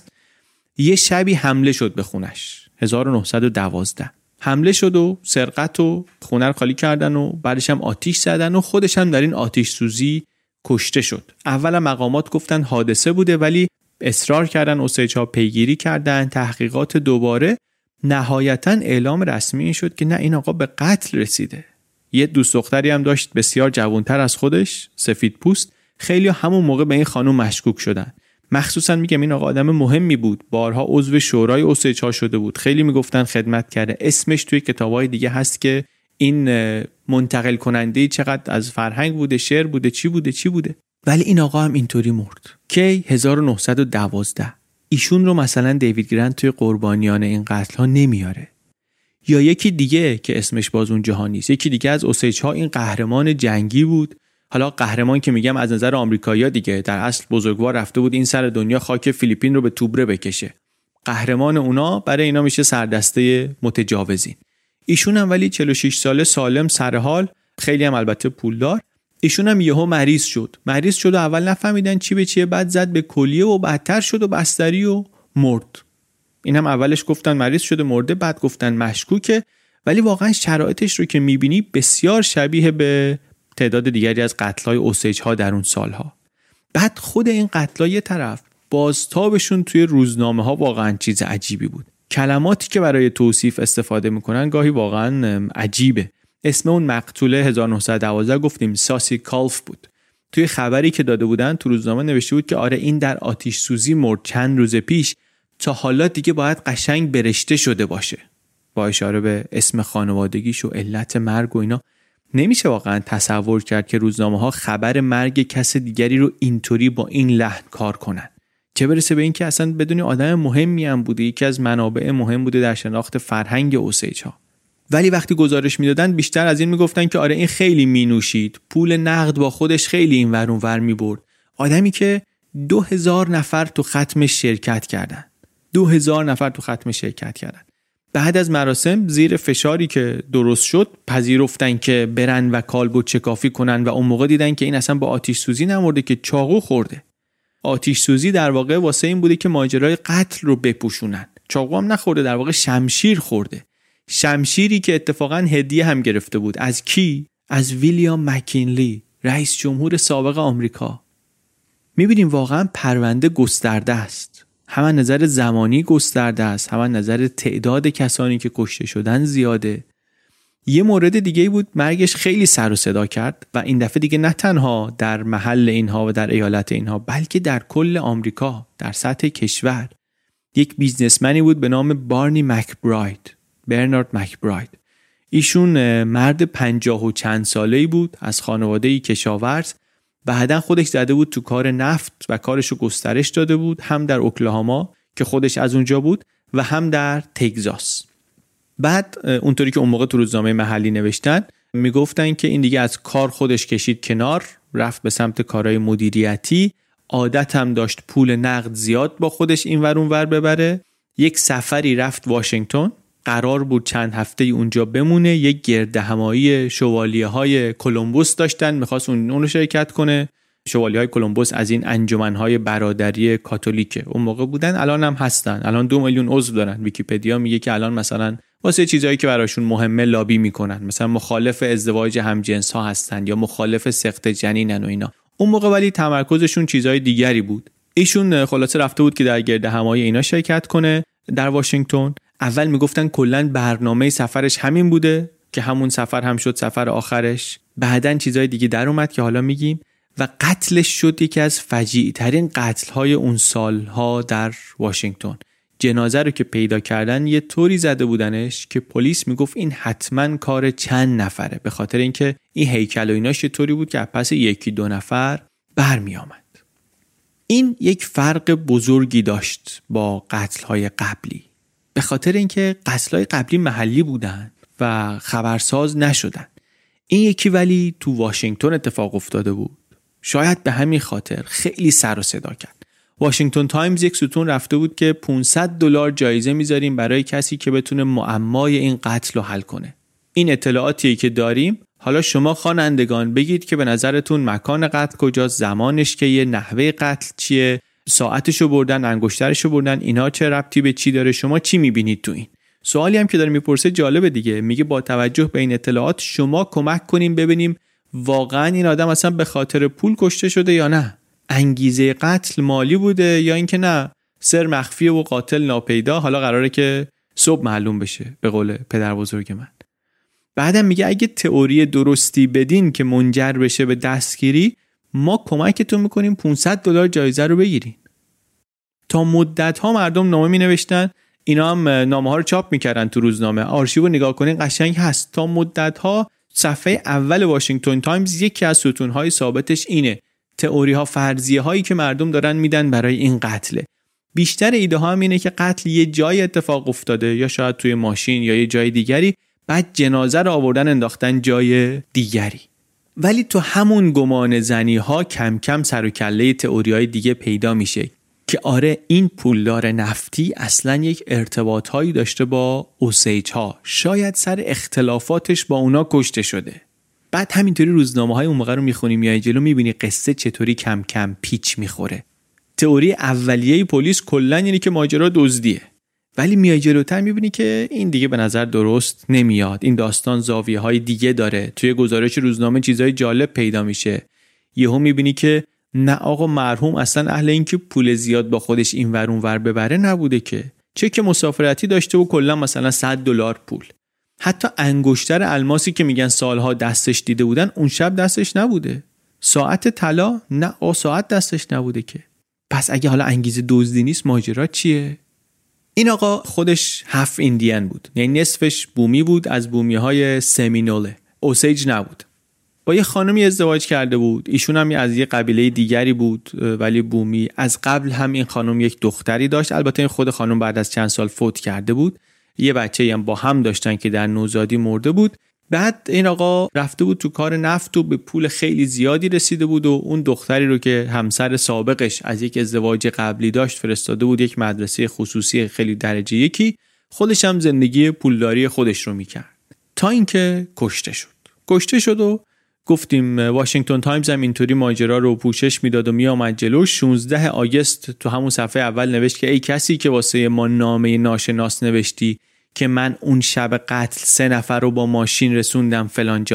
یه شبی حمله شد به خونش، هزار و نهصد و دوازده. حمله شد و سرقت و خونه رو خالی کردن و بعدش هم آتیش زدن و خودش هم در این آتیش سوزی کشته شد. اولا مقامات گفتن حادثه بوده، ولی اصرار کردن، اوسیج ها پیگیری کردن، تحقیقات دوباره، نهایتاً اعلام رسمی این شد که نه، این آقا به قتل رسیده. یه دوست دختری هم داشت بسیار جوانتر از خودش، سفید پوست. خیلی همون موقع به این خانم مشکوک شدن. مخصوصاً میگم این آقا آدم مهمی بود، بارها عضو شورای اوسیج ها شده بود، خیلی میگفتن خدمت کرده. اسمش توی کتابای دیگه هست که این منتقل کننده چقدر از فرهنگ بوده، شعر بوده، چی بوده چی بوده. ولی این آقا هم اینطوری مرد. کی؟ هزار و نهصد و دوازده. ایشون رو مثلا دیوید گرانت توی قربانیان این قتل ها نمیاره. یا یکی دیگه که اسمش باز اون جهان نیست، یکی دیگه از اوسیج ها این قهرمان جنگی بود. حالا قهرمان که میگم از نظر آمریکایی‌ها دیگه، در اصل بزرگوار رفته بود این سر دنیا خاک فیلیپین رو به توبره بکشه. قهرمان اونا برای اینا میشه سردسته متجاوزین. ایشون هم ولی چهل و شش ساله، سالم، سرحال، خیلی هم البته پولدار. ایشون هم یهو مریض شد. مریض شد و اول نفهمیدن چی به چیه، بعد زد به کلیه و بدتر شد و بستری و مرد. این هم اولش گفتن مریض شده مرده، بعد گفتن مشکوکه، ولی واقعا شرایطش رو که میبینی بسیار شبیه به تعداد دیگری از قتل‌های اوسیج ها در اون سالها. بعد خود این قتل‌ها یه طرف، بازتابشون توی روزنامه ها واقعا چیز عجیبی بود. کلماتی که برای توصیف استفاده میکنن گاهی واقعا عجیبه. اسم اون مقتوله هزار و نهصد و دوازده گفتیم ساسی کالف بود. توی خبری که داده بودن تو روزنامه نوشته بود که آره این در آتش سوزی مرد چند روز پیش، تا حالا دیگه باید قشنگ برشته شده باشه. با اشاره به اسم خانوادگیش و علت مرگ و اینا. نمیشه واقعا تصور کرد که روزنامه ها خبر مرگ کس دیگری رو اینطوری با این لحن کار کنن. چه برسه به این که اصلا بدونی آدم مهمی هم بوده، یکی از منابع مهم بوده در شناخت فرهنگ اوسیج ها. ولی وقتی گزارش میدادن بیشتر از این میگفتن که آره این خیلی مینوشید، پول نقد با خودش خیلی این ور اون ور میبرد. آدمی که دو هزار نفر تو ختمش شرکت کردن. دو هزار نفر تو ختمش شرکت کردن. بعد از مراسم زیر فشاری که درست شد پذیرفتن که برن و کالبد چکافی کنن و اون موقع دیدن که این اصلا با آتش سوزی نمرده که چاقو خورده. آتش سوزی در واقع واسه این بوده که ماجرای قتل رو بپوشونن. چاقو هم نخورده، در واقع شمشیر خورده. شمشیری که اتفاقا هدیه هم گرفته بود. از کی؟ از ویلیام مکینلی، رئیس جمهور سابق آمریکا. میبینیم واقعا پرونده گسترده است. هم از نظر زمانی گسترده است، هم از نظر تعداد کسانی که کشته شدن زیاده. یه مورد دیگه بود مرگش خیلی سر و صدا کرد و این دفعه دیگه نه تنها در محل اینها و در ایالت اینها بلکه در کل آمریکا، در سطح کشور. یک بیزنسمنی بود به نام بارنی مکبراید، برنارد مکبراید. ایشون مرد پنجاه و چند ساله‌ای بود از خانواده‌ای کشاورز. بعدن خودش زده بود تو کار نفت و کارشو گسترش داده بود، هم در اوکلاهاما که خودش از اونجا بود و هم در تگزاس. بعد اونطوری که اون موقع تو روزنامه محلی نوشتن میگفتن که این دیگه از کار خودش کشید کنار، رفت به سمت کارهای مدیریتی. عادت هم داشت پول نقد زیاد با خودش این ور اون ور ببره. یک سفری رفت واشنگتن، قرار بود چند هفته اونجا بمونه. یک گردهمایی شوالیه های کلمبوس داشتن، میخواست اون رو شرکت کنه. شوالیه های کلمبوس از این انجمنهای برادری کاتولیکه، اون موقع بودن، الان هم هستن. الان دو میلیون عضو دارن. ویکی‌پدیا میگه که الان مثلا واسه چیزایی که براشون مهمه لابی میکنن، مثلا مخالف ازدواج همجنس ها هستن یا مخالف سقط جنینن و اینا. اون موقع ولی تمرکزشون چیزای دیگری بود. ایشون خلاصه رفته بود که در گردهمایی اینا شرکت کنه در واشنگتن. اول میگفتن کلا برنامه سفرش همین بوده که همون سفر هم شد سفر آخرش. بعدن چیزای دیگه در اومد که حالا میگیم و قتلش شد یکی از فجیع ترین قتل های اون سالها در واشنگتن. جنازه رو که پیدا کردن یه طوری زده بودنش که پلیس میگفت این حتما کار چند نفره، به خاطر اینکه این هیکل و ایناش یه طوری بود که پس یکی دو نفر برمی آمد. این یک فرق بزرگی داشت با قتل‌های قبلی، به خاطر اینکه قتل‌های قبلی محلی بودن و خبرساز نشدن. این یکی ولی تو واشنگتن اتفاق افتاده بود. شاید به همین خاطر خیلی سر و صدا کرد. واشنگتن تایمز یک ستون رفته بود که پانصد دلار جایزه میذاریم برای کسی که بتونه معمای این قتل رو حل کنه. این اطلاعاتیه که داریم. حالا شما خوانندگان بگید که به نظرتون مکان قتل کجاست، زمانش که یه، نحوه قتل چیه، ساعتشو بردن، انگشترشو بردن، اینا چه ربطی به چی داره، شما چی میبینید تو این؟ سوالی هم که داره میپرسه جالبه دیگه. میگه با توجه به این اطلاعات شما کمک کنیم ببینیم واقعا این آدم اصلا به خاطر پول کشته شده یا نه، انگیزه قتل مالی بوده یا اینکه نه سر مخفیه و قاتل ناپیدا، حالا قراره که صبح معلوم بشه به قول پدر بزرگ من. بعدم میگه اگه تئوری درستی بدین که منجر بشه به دستگیری، ما کمکتون میکنیم پانصد دلار جایزه رو بگیرین. تا مدت ها مردم نامه می نوشتن، اینا هم نامه ها رو چاپ میکردن تو روزنامه، آرشیو رو نگاه کنین قشنگ هست. تا مدت ها صفحه اول واشنگتن تایمز یکی از ستون های ثابتش اینه، تئوری ها، فرضیه هایی که مردم دارن میدن برای این قتله. بیشتر ایده ها هم اینه که قتل یه جای اتفاق افتاده، یا شاید توی ماشین یا یه جای دیگری، بعد جنازه رو آوردن انداختن جای دیگری. ولی تو همون گمان زنی ها کم کم سر و کله تئوری های دیگه پیدا میشه که آره این پولدار نفتی اصلا یک ارتباط هایی داشته با اوسیج ها، شاید سر اختلافاتش با اونا کشته شده. بعد همینطوری روزنامه های اون موقع رو میخونیم یا جلو میبینی قصه چطوری کم کم پیچ میخوره. تئوری اولیه پلیس کلا اینه که ماجرا دزدیه، ولی میای جلوتر میبینی که این دیگه به نظر درست نمیاد. این داستان زاویه های دیگه داره. توی گزارش روزنامه چیزای جالب پیدا میشه. یهو میبینی که نه آقا مرحوم اصلا اهل این که پول زیاد با خودش این ور اون ور ببره نبوده که، چک مسافرتی داشته و کلا مثلا صد دلار پول. حتی انگشتر الماسی که میگن سالها دستش دیده بودن اون شب دستش نبوده. ساعت طلا نه آ ساعت دستش نبوده که. پس اگه حالا انگیزه دزدی نیست ماجرا چیه؟ این آقا خودش هاف ایندین بود، یعنی نصفش بومی بود از بومی‌های سمینوله، اوسیج نبود. با یه خانمی ازدواج کرده بود. ایشون هم از یه قبیله دیگری بود ولی بومی. از قبل هم این خانم یک دختری داشت، البته این خود خانم بعد از چند سال فوت کرده بود. یه بچه‌ای هم با هم داشتن که در نوزادی مرده بود. بعد این آقا رفته بود تو کار نفت و به پول خیلی زیادی رسیده بود و اون دختری رو که همسر سابقش از یک ازدواج قبلی داشت فرستاده بود یک مدرسه خصوصی خیلی درجه یکی، خودش هم زندگی پولداری خودش رو میکرد تا اینکه کشته شد. کشته شد و گفتیم واشنگتن تایمز هم اینطوری ماجرا رو پوشش میداد و میامد جلو. شانزده آگوست تو همون صفحه اول نوشت که ای کسی که واسه ما نامه ناشناس نوشتی که من اون شب قتل سه نفر رو با ماشین رسوندم فلان جا،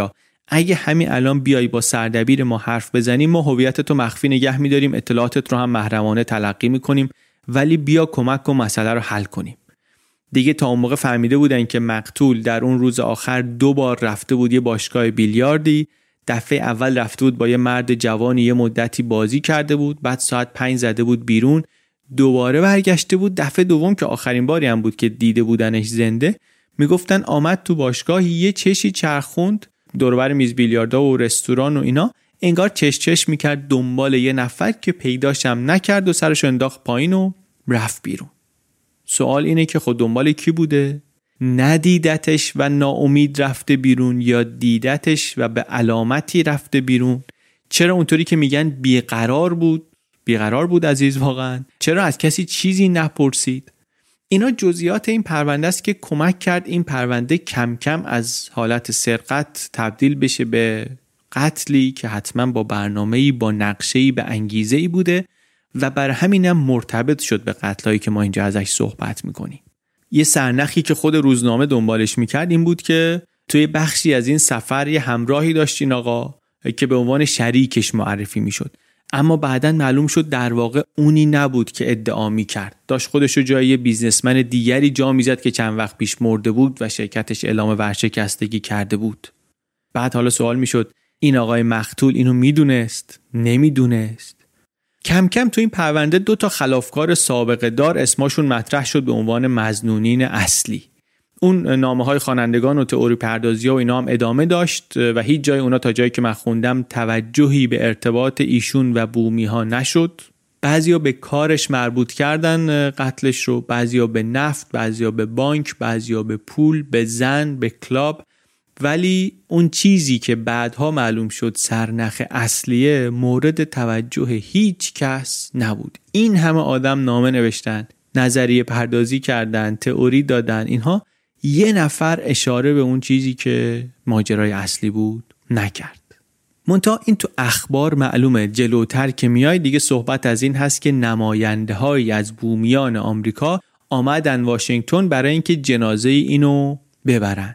اگه همین الان بیای با سردبیر ما حرف بزنیم ما هویتت رو مخفی نگه می‌داریم، اطلاعاتت رو هم محرمانه تلقی می‌کنیم، ولی بیا کمک کن مسئله رو حل کنیم. دیگه تا اون موقع فهمیده بودن که مقتول در اون روز آخر دو بار رفته بود یه باشگاه بیلیاردی. دفعه اول رفته بود با یه مرد جوانی یه مدتی بازی کرده بود، بعد ساعت پنج زده بود بیرون، دوباره برگشته بود. دفعه دوم که آخرین باری هم بود که دیده بودنش زنده، میگفتن آمد تو باشگاه یه چشی چرخوند دور و بر میز بیلیاردها و رستوران و اینا، انگار چش چش میکرد دنبال یه نفر که پیداش هم نکرد و سرش انداخت پایین و رفت بیرون. سوال اینه که خود دنبال کی بوده؟ ندیدتش و ناامید رفته بیرون یا دیدتش و به علامتی رفته بیرون؟ چرا اونطوری که میگن بیقرار بود؟ بیقرار بود عزیز واقعا؟ چرا از کسی چیزی نپرسید؟ اینا جزئیات این پرونده است که کمک کرد این پرونده کم کم از حالت سرقت تبدیل بشه به قتلی که حتما با برنامه‌ای، با نقشه‌ای، به انگیزه‌ای بوده و بر همینم مرتبط شد به قتلایی که ما اینجا ازش صحبت میکنیم. یه سرنخی که خود روزنامه دنبالش میکرد این بود که توی بخشی از این سفر یه همراهی داشت این آقا که به عنوان شریکش معرفی میشد، اما بعداً معلوم شد در واقع اونی نبود که ادعا میکرد. داشت خودشو جای یه بیزنسمن دیگری جا میزد که چند وقت پیش مرده بود و شرکتش اعلام ورشکستگی کرده بود. بعد حالا سوال میشد این آقای مقتول اینو میدونست؟ نمیدونست؟ کم کم تو این پرونده دو تا خلافکار سابقه دار اسمشون مطرح شد به عنوان مظنونین اصلی. اون نامه‌های خوانندگان و تئوری پردازی‌ها و اینا هم ادامه داشت و هیچ جای اونا تا جایی که من خوندم توجهی به ارتباط ایشون و بومی‌ها نشد. بعضیا به کارش مربوط کردن قتلش رو، بعضیا به نفت، بعضیا به بانک، بعضیا به پول، به زن، به کلاب، ولی اون چیزی که بعدها معلوم شد سرنخ اصلیه مورد توجه هیچ کس نبود. این همه آدم نامه نوشتن، نظریه پردازی کردن، تئوری دادن، اینها یه نفر اشاره به اون چیزی که ماجرای اصلی بود نکرد. منتها این تو اخبار معلومه جلوتر که میای دیگه صحبت از این هست که نماینده هایی از بومیان آمریکا آمدن واشنگتن برای اینکه جنازه اینو ببرن.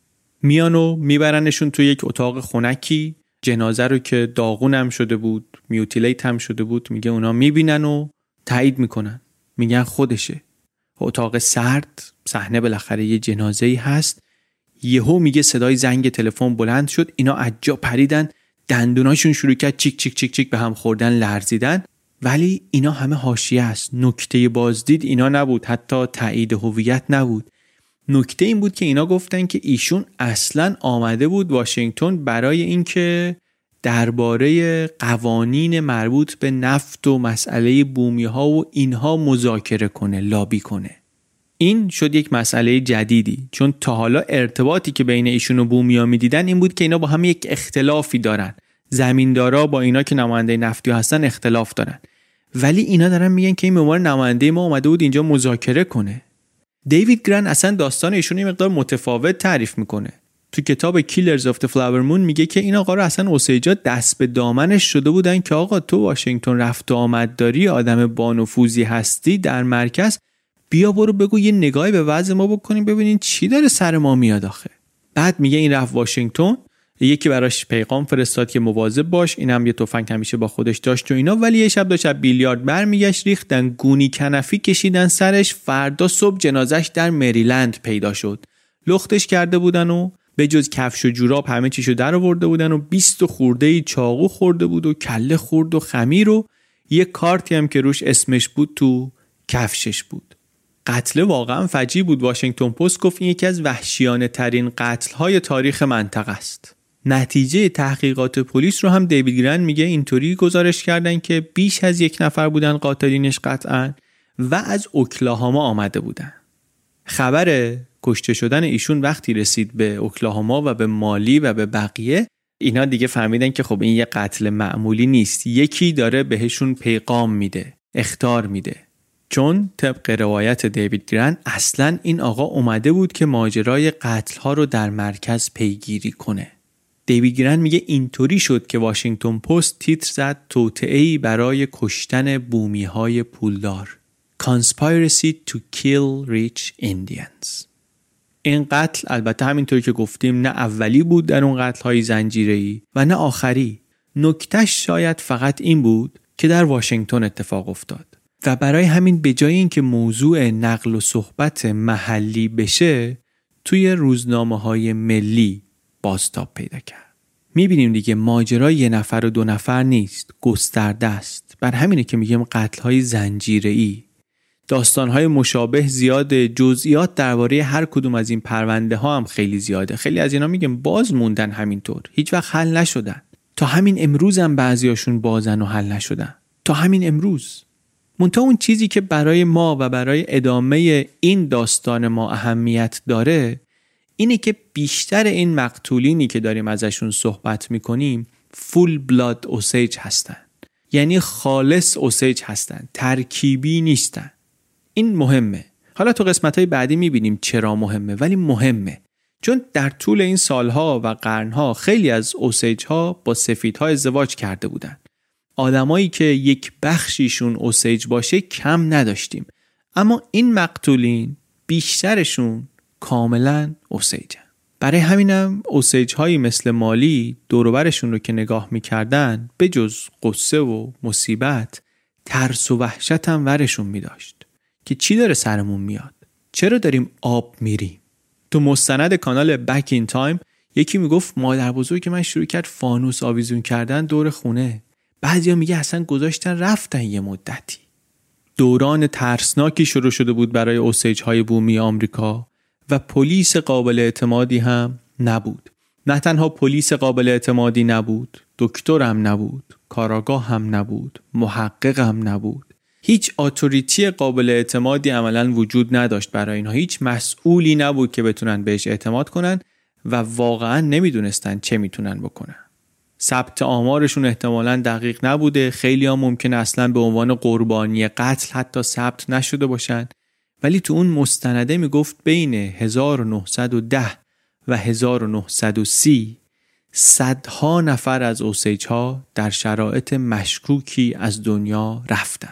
میانو میبرنشون تو یک اتاق خنکی، جنازه رو که داغون هم شده بود، میوتیلیت هم شده بود، میگه اونا میبینن و تایید میکنن، میگن خودشه. اتاق سرد، صحنه بالاخره یه جنازه‌ای هست. یهو میگه صدای زنگ تلفن بلند شد، اینا از جا پریدن، دندوناشون شروع کرد چیک چیک چیک چیک به هم خوردن، لرزیدن. ولی اینا همه حاشیه است. نکته بازدید اینا نبود، حتی تایید هویت نبود. نکته این بود که اینا گفتن که ایشون اصلاً آمده بود واشنگتن برای اینکه درباره قوانین مربوط به نفت و مسئله بومی‌ها و اینها مذاکره کنه، لابی کنه. این شد یک مسئله جدیدی، چون تا حالا ارتباطی که بین ایشون و بومی‌ها می‌دیدن این بود که اینا با هم یک اختلافی دارن. زمیندارا با اینا که نماینده نفتی هستن اختلاف دارن. ولی اینا دارن میگن که این به عنوان نماینده ما اومده بود اینجا مذاکره کنه. دیوید گرن اصلا داستان ایشون یه مقدار متفاوت تعریف میکنه. تو کتاب Killers of the Flower Moon میگه که این آقا رو اصلا اوسیجا دست به دامنش شده بودن که آقا تو واشنگتن رفت و آمد داری، آدم با نفوذی هستی در مرکز، بیا برو بگو یه نگاهی به وضع ما بکنیم ببینین چی داره سر ما میاد آخه. بعد میگه این رفت واشنگتن، یکی براش پیغام فرستاد که مواظب باش، اینم یه تفنگ همیشه با خودش داشت و اینا، ولی یه شب داشت بیلیارد برمیگشت، ریختن گونی کنفی کشیدن سرش. فردا صبح جنازش در مریلند پیدا شد. لختش کرده بودن و به جز کفش و جوراب همه چیشو در آورده بودن و بیست خورده‌ای چاقو خورده بود و کله خورد و خمیر و یه کارتی هم که روش اسمش بود تو کفشش بود. قتل واقعا فجیع بود. واشنگتن پست گفت این یکی از وحشیانه ترین قتل‌های تاریخ منطقه است. نتیجه تحقیقات پلیس رو هم دیوید گرن میگه اینطوری گزارش کردن که بیش از یک نفر بودن قاتلینش قطعاً و از اوکلاهاما آمده بودن. خبر کشته شدن ایشون وقتی رسید به اوکلاهاما و به مالی و به بقیه، اینا دیگه فهمیدن که خب این یه قتل معمولی نیست، یکی داره بهشون پیغام میده، اخطار میده. چون طبق روایت دیوید گرن اصلاً این آقا اومده بود که ماجرای قتل‌ها رو در مرکز پیگیری کنه. دیوید گرن میگه اینطوری شد که واشنگتن پست تیتر زد توطئه‌ای برای کشتن بومی‌های پولدار. Conspiracy to kill rich Indians. این قتل البته همینطور که گفتیم نه اولی بود در اون قتل‌های زنجیره‌ای و نه آخری. نکتهش شاید فقط این بود که در واشنگتن اتفاق افتاد و برای همین به جای اینکه موضوع نقل و صحبت محلی بشه توی روزنامه‌های ملی بازتاب پیدا کرد. می‌بینیم دیگه ماجرا یه نفر و دو نفر نیست، گسترده است. بر همینه که میگیم قتل‌های زنجیره‌ای. داستان‌های مشابه زیاده، جزئیات درباره هر کدوم از این پرونده ها هم خیلی زیاده. خیلی از اینا میگم باز موندن همینطور، هیچ وقت حل نشدن. تا همین امروز هم بعضیاشون بازن و حل نشدن. تا همین امروز. منتها اون چیزی که برای ما و برای ادامه این داستان ما اهمیت داره اینه که بیشتر این مقتولینی که داریم ازشون صحبت میکنیم فول بلاد اوسیج هستن. یعنی خالص اوسیج هستن، ترکیبی نیستن. این مهمه. حالا تو قسمت‌های بعدی می‌بینیم چرا مهمه، ولی مهمه. چون در طول این سالها و قرنها خیلی از اوسیج‌ها با سفیدها ازدواج کرده بودن. آدمایی که یک بخشیشون اوسیج باشه کم نداشتیم. اما این مقتولین بیشترشون کاملاً اوسیجن. برای همینم اوسیج‌هایی مثل مالی دور و برشون رو که نگاه می‌کردن به جز قصه و مصیبت ترس و وحشت هم ورشون می‌داشت. که چی داره سرمون میاد؟ چرا داریم آب میریم؟ تو مستند کانال بک این تایم یکی میگفت مادر بزرگ من شروع کرد فانوس آویزون کردن دور خونه. بعضیا میگه اصلا گذاشتن رفتن یه مدتی. دوران ترسناکی شروع شده بود برای اوسیج های بومی آمریکا و پلیس قابل اعتمادی هم نبود. نه تنها پلیس قابل اعتمادی نبود، دکتر هم نبود، کاراگاه هم نبود، محقق هم نبود. هیچ اتوریتی قابل اعتمادی عملاً وجود نداشت برای اینها. هیچ مسئولی نبود که بتونن بهش اعتماد کنن و واقعاً نمیدونستن چه میتونن بکنن. ثبت آمارشون احتمالاً دقیق نبوده. خیلی ها ممکن اصلاً به عنوان قربانی قتل حتی ثبت نشده باشن. ولی تو اون مستنده میگفت بین هزار و نهصد و ده و هزار و نهصد و سی صدها نفر از اوسیج ها در شرایط مشکوکی از دنیا رفتن.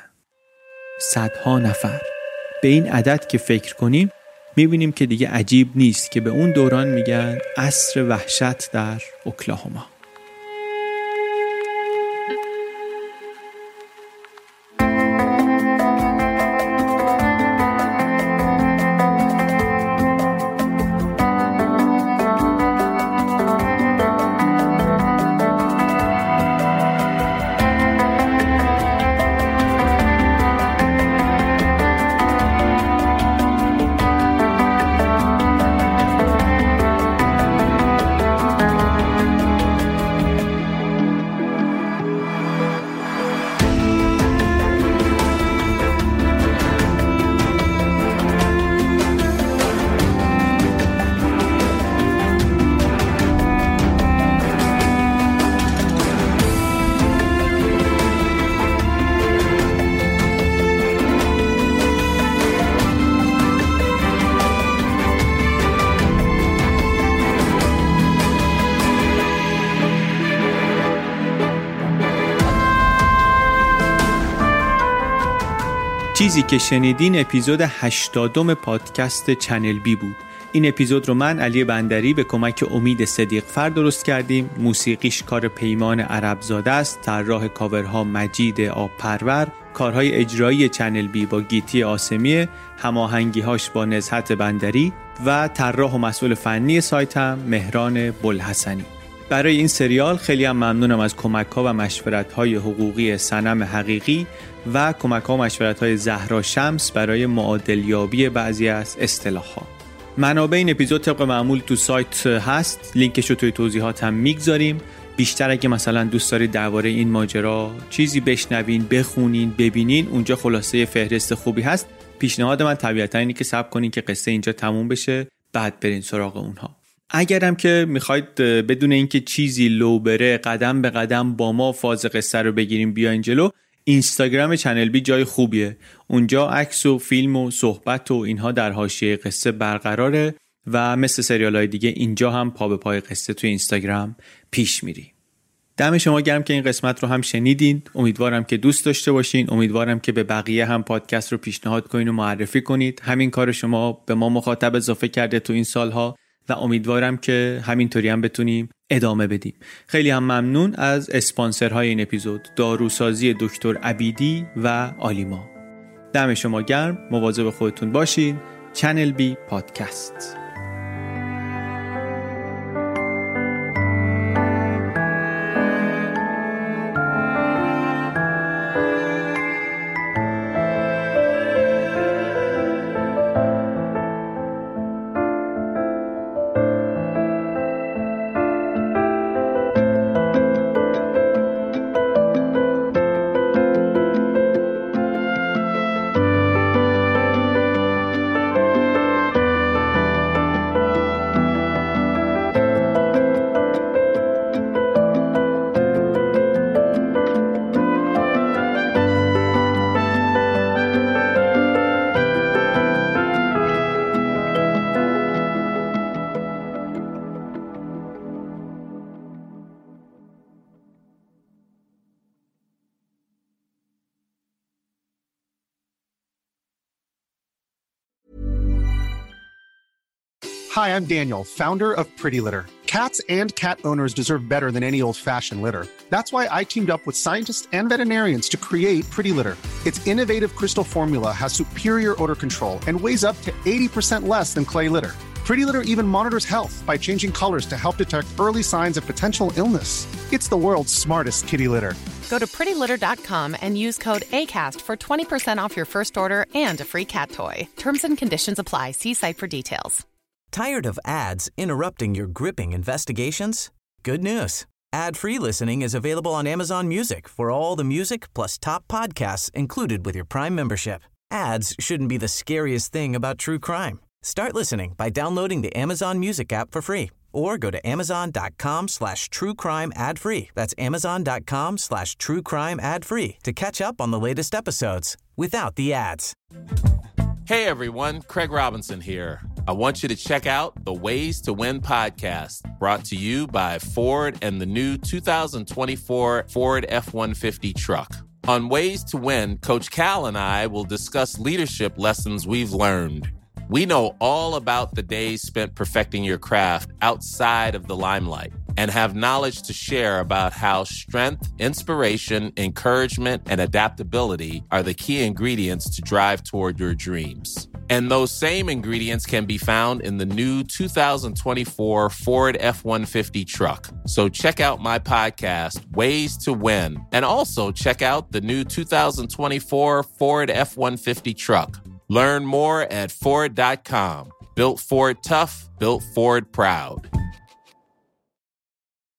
صدها نفر. به این عدد که فکر کنیم میبینیم که دیگه عجیب نیست که به اون دوران میگن عصر وحشت در اوکلاهوما. چیزی که شنیدین اپیزود هشتادم پادکست چنل بی بود. این اپیزود رو من علی بندری به کمک امید صدیقفر درست کردیم. موسیقیش کار پیمان عربزاده است. طراح کاورها مجید آبپرور. کارهای اجرایی چنل بی با گیتی آسمیه. هماهنگی‌هاش با نزهت بندری و طراح و مسئول فنی سایت هم مهران بلحسنی. برای این سریال خیلی هم ممنونم از کمک‌ها و مشورت‌های حقوقی صنم حقیقی و کمک‌ها و مشورت‌های زهرا شمس برای معادلیابی بعضی از اصطلاح‌ها. منابع این اپیزود طبق معمول تو سایت هست، لینکش رو توی توضیحات هم میگذاریم. بیشتر اگه مثلا دوست دارید درباره این ماجرا چیزی بشنوین، بخونین، ببینین، اونجا خلاصه فهرست خوبی هست. پیشنهاد من طبیعتاً اینه که صبر کنین که قصه اینجا تموم بشه بعد برین سراغ اونها. اگرم که میخواید بدون اینکه چیزی لو بره قدم به قدم با ما فاز قصه رو بگیریم بیاین جلو، اینستاگرام چنل بی جای خوبیه. اونجا عکس و فیلم و صحبت و اینها در حاشیه قصه برقراره و مثل سریال‌های دیگه اینجا هم پا به پای قصه توی اینستاگرام پیش میری. دم شما گرم که این قسمت رو هم شنیدین. امیدوارم که دوست داشته باشین. امیدوارم که به بقیه هم پادکست رو پیشنهاد کنین و معرفی کنید. همین کار شما به ما مخاطب اضافه کرده تو این سالها و امیدوارم که همینطوری هم بتونیم ادامه بدیم. خیلی هم ممنون از اسپانسرهای این اپیزود، داروسازی دکتر عبیدی و آلیما. دم شما گرم. مواظب خودتون باشین. چنل بی پادکست. Hi, I'm Daniel, founder of Pretty Litter. Cats and cat owners deserve better than any old-fashioned litter. That's why I teamed up with scientists and veterinarians to create Pretty Litter. Its innovative crystal formula has superior odor control and weighs up to eighty percent less than clay litter. Pretty Litter even monitors health by changing colors to help detect early signs of potential illness. It's the world's smartest kitty litter. Go to pretty litter dot com and use code ACAST for twenty percent off your first order and a free cat toy. Terms and conditions apply. See site for details. Tired of ads interrupting your gripping investigations? Good news. Ad-free listening is available on Amazon Music for all the music plus top podcasts included with your Prime membership. Ads shouldn't be the scariest thing about true crime. Start listening by downloading the Amazon Music app for free or go to amazon.com slash true crime ad free. That's amazon.com slash true crime ad free to catch up on the latest episodes without the ads. Hey everyone, Craig Robinson here. I want you to check out the Ways to Win podcast, brought to you by Ford and the new two thousand twenty-four Ford F one fifty truck. On Ways to Win, Coach Cal and I will discuss leadership lessons we've learned. We know all about the days spent perfecting your craft outside of the limelight and have knowledge to share about how strength, inspiration, encouragement, and adaptability are the key ingredients to drive toward your dreams. And those same ingredients can be found in the new two thousand twenty-four Ford F one fifty truck. So check out my podcast, Ways to Win, and also check out the new two thousand twenty-four Ford F one fifty truck. Learn more at Ford dot com. Built Ford tough, built Ford proud.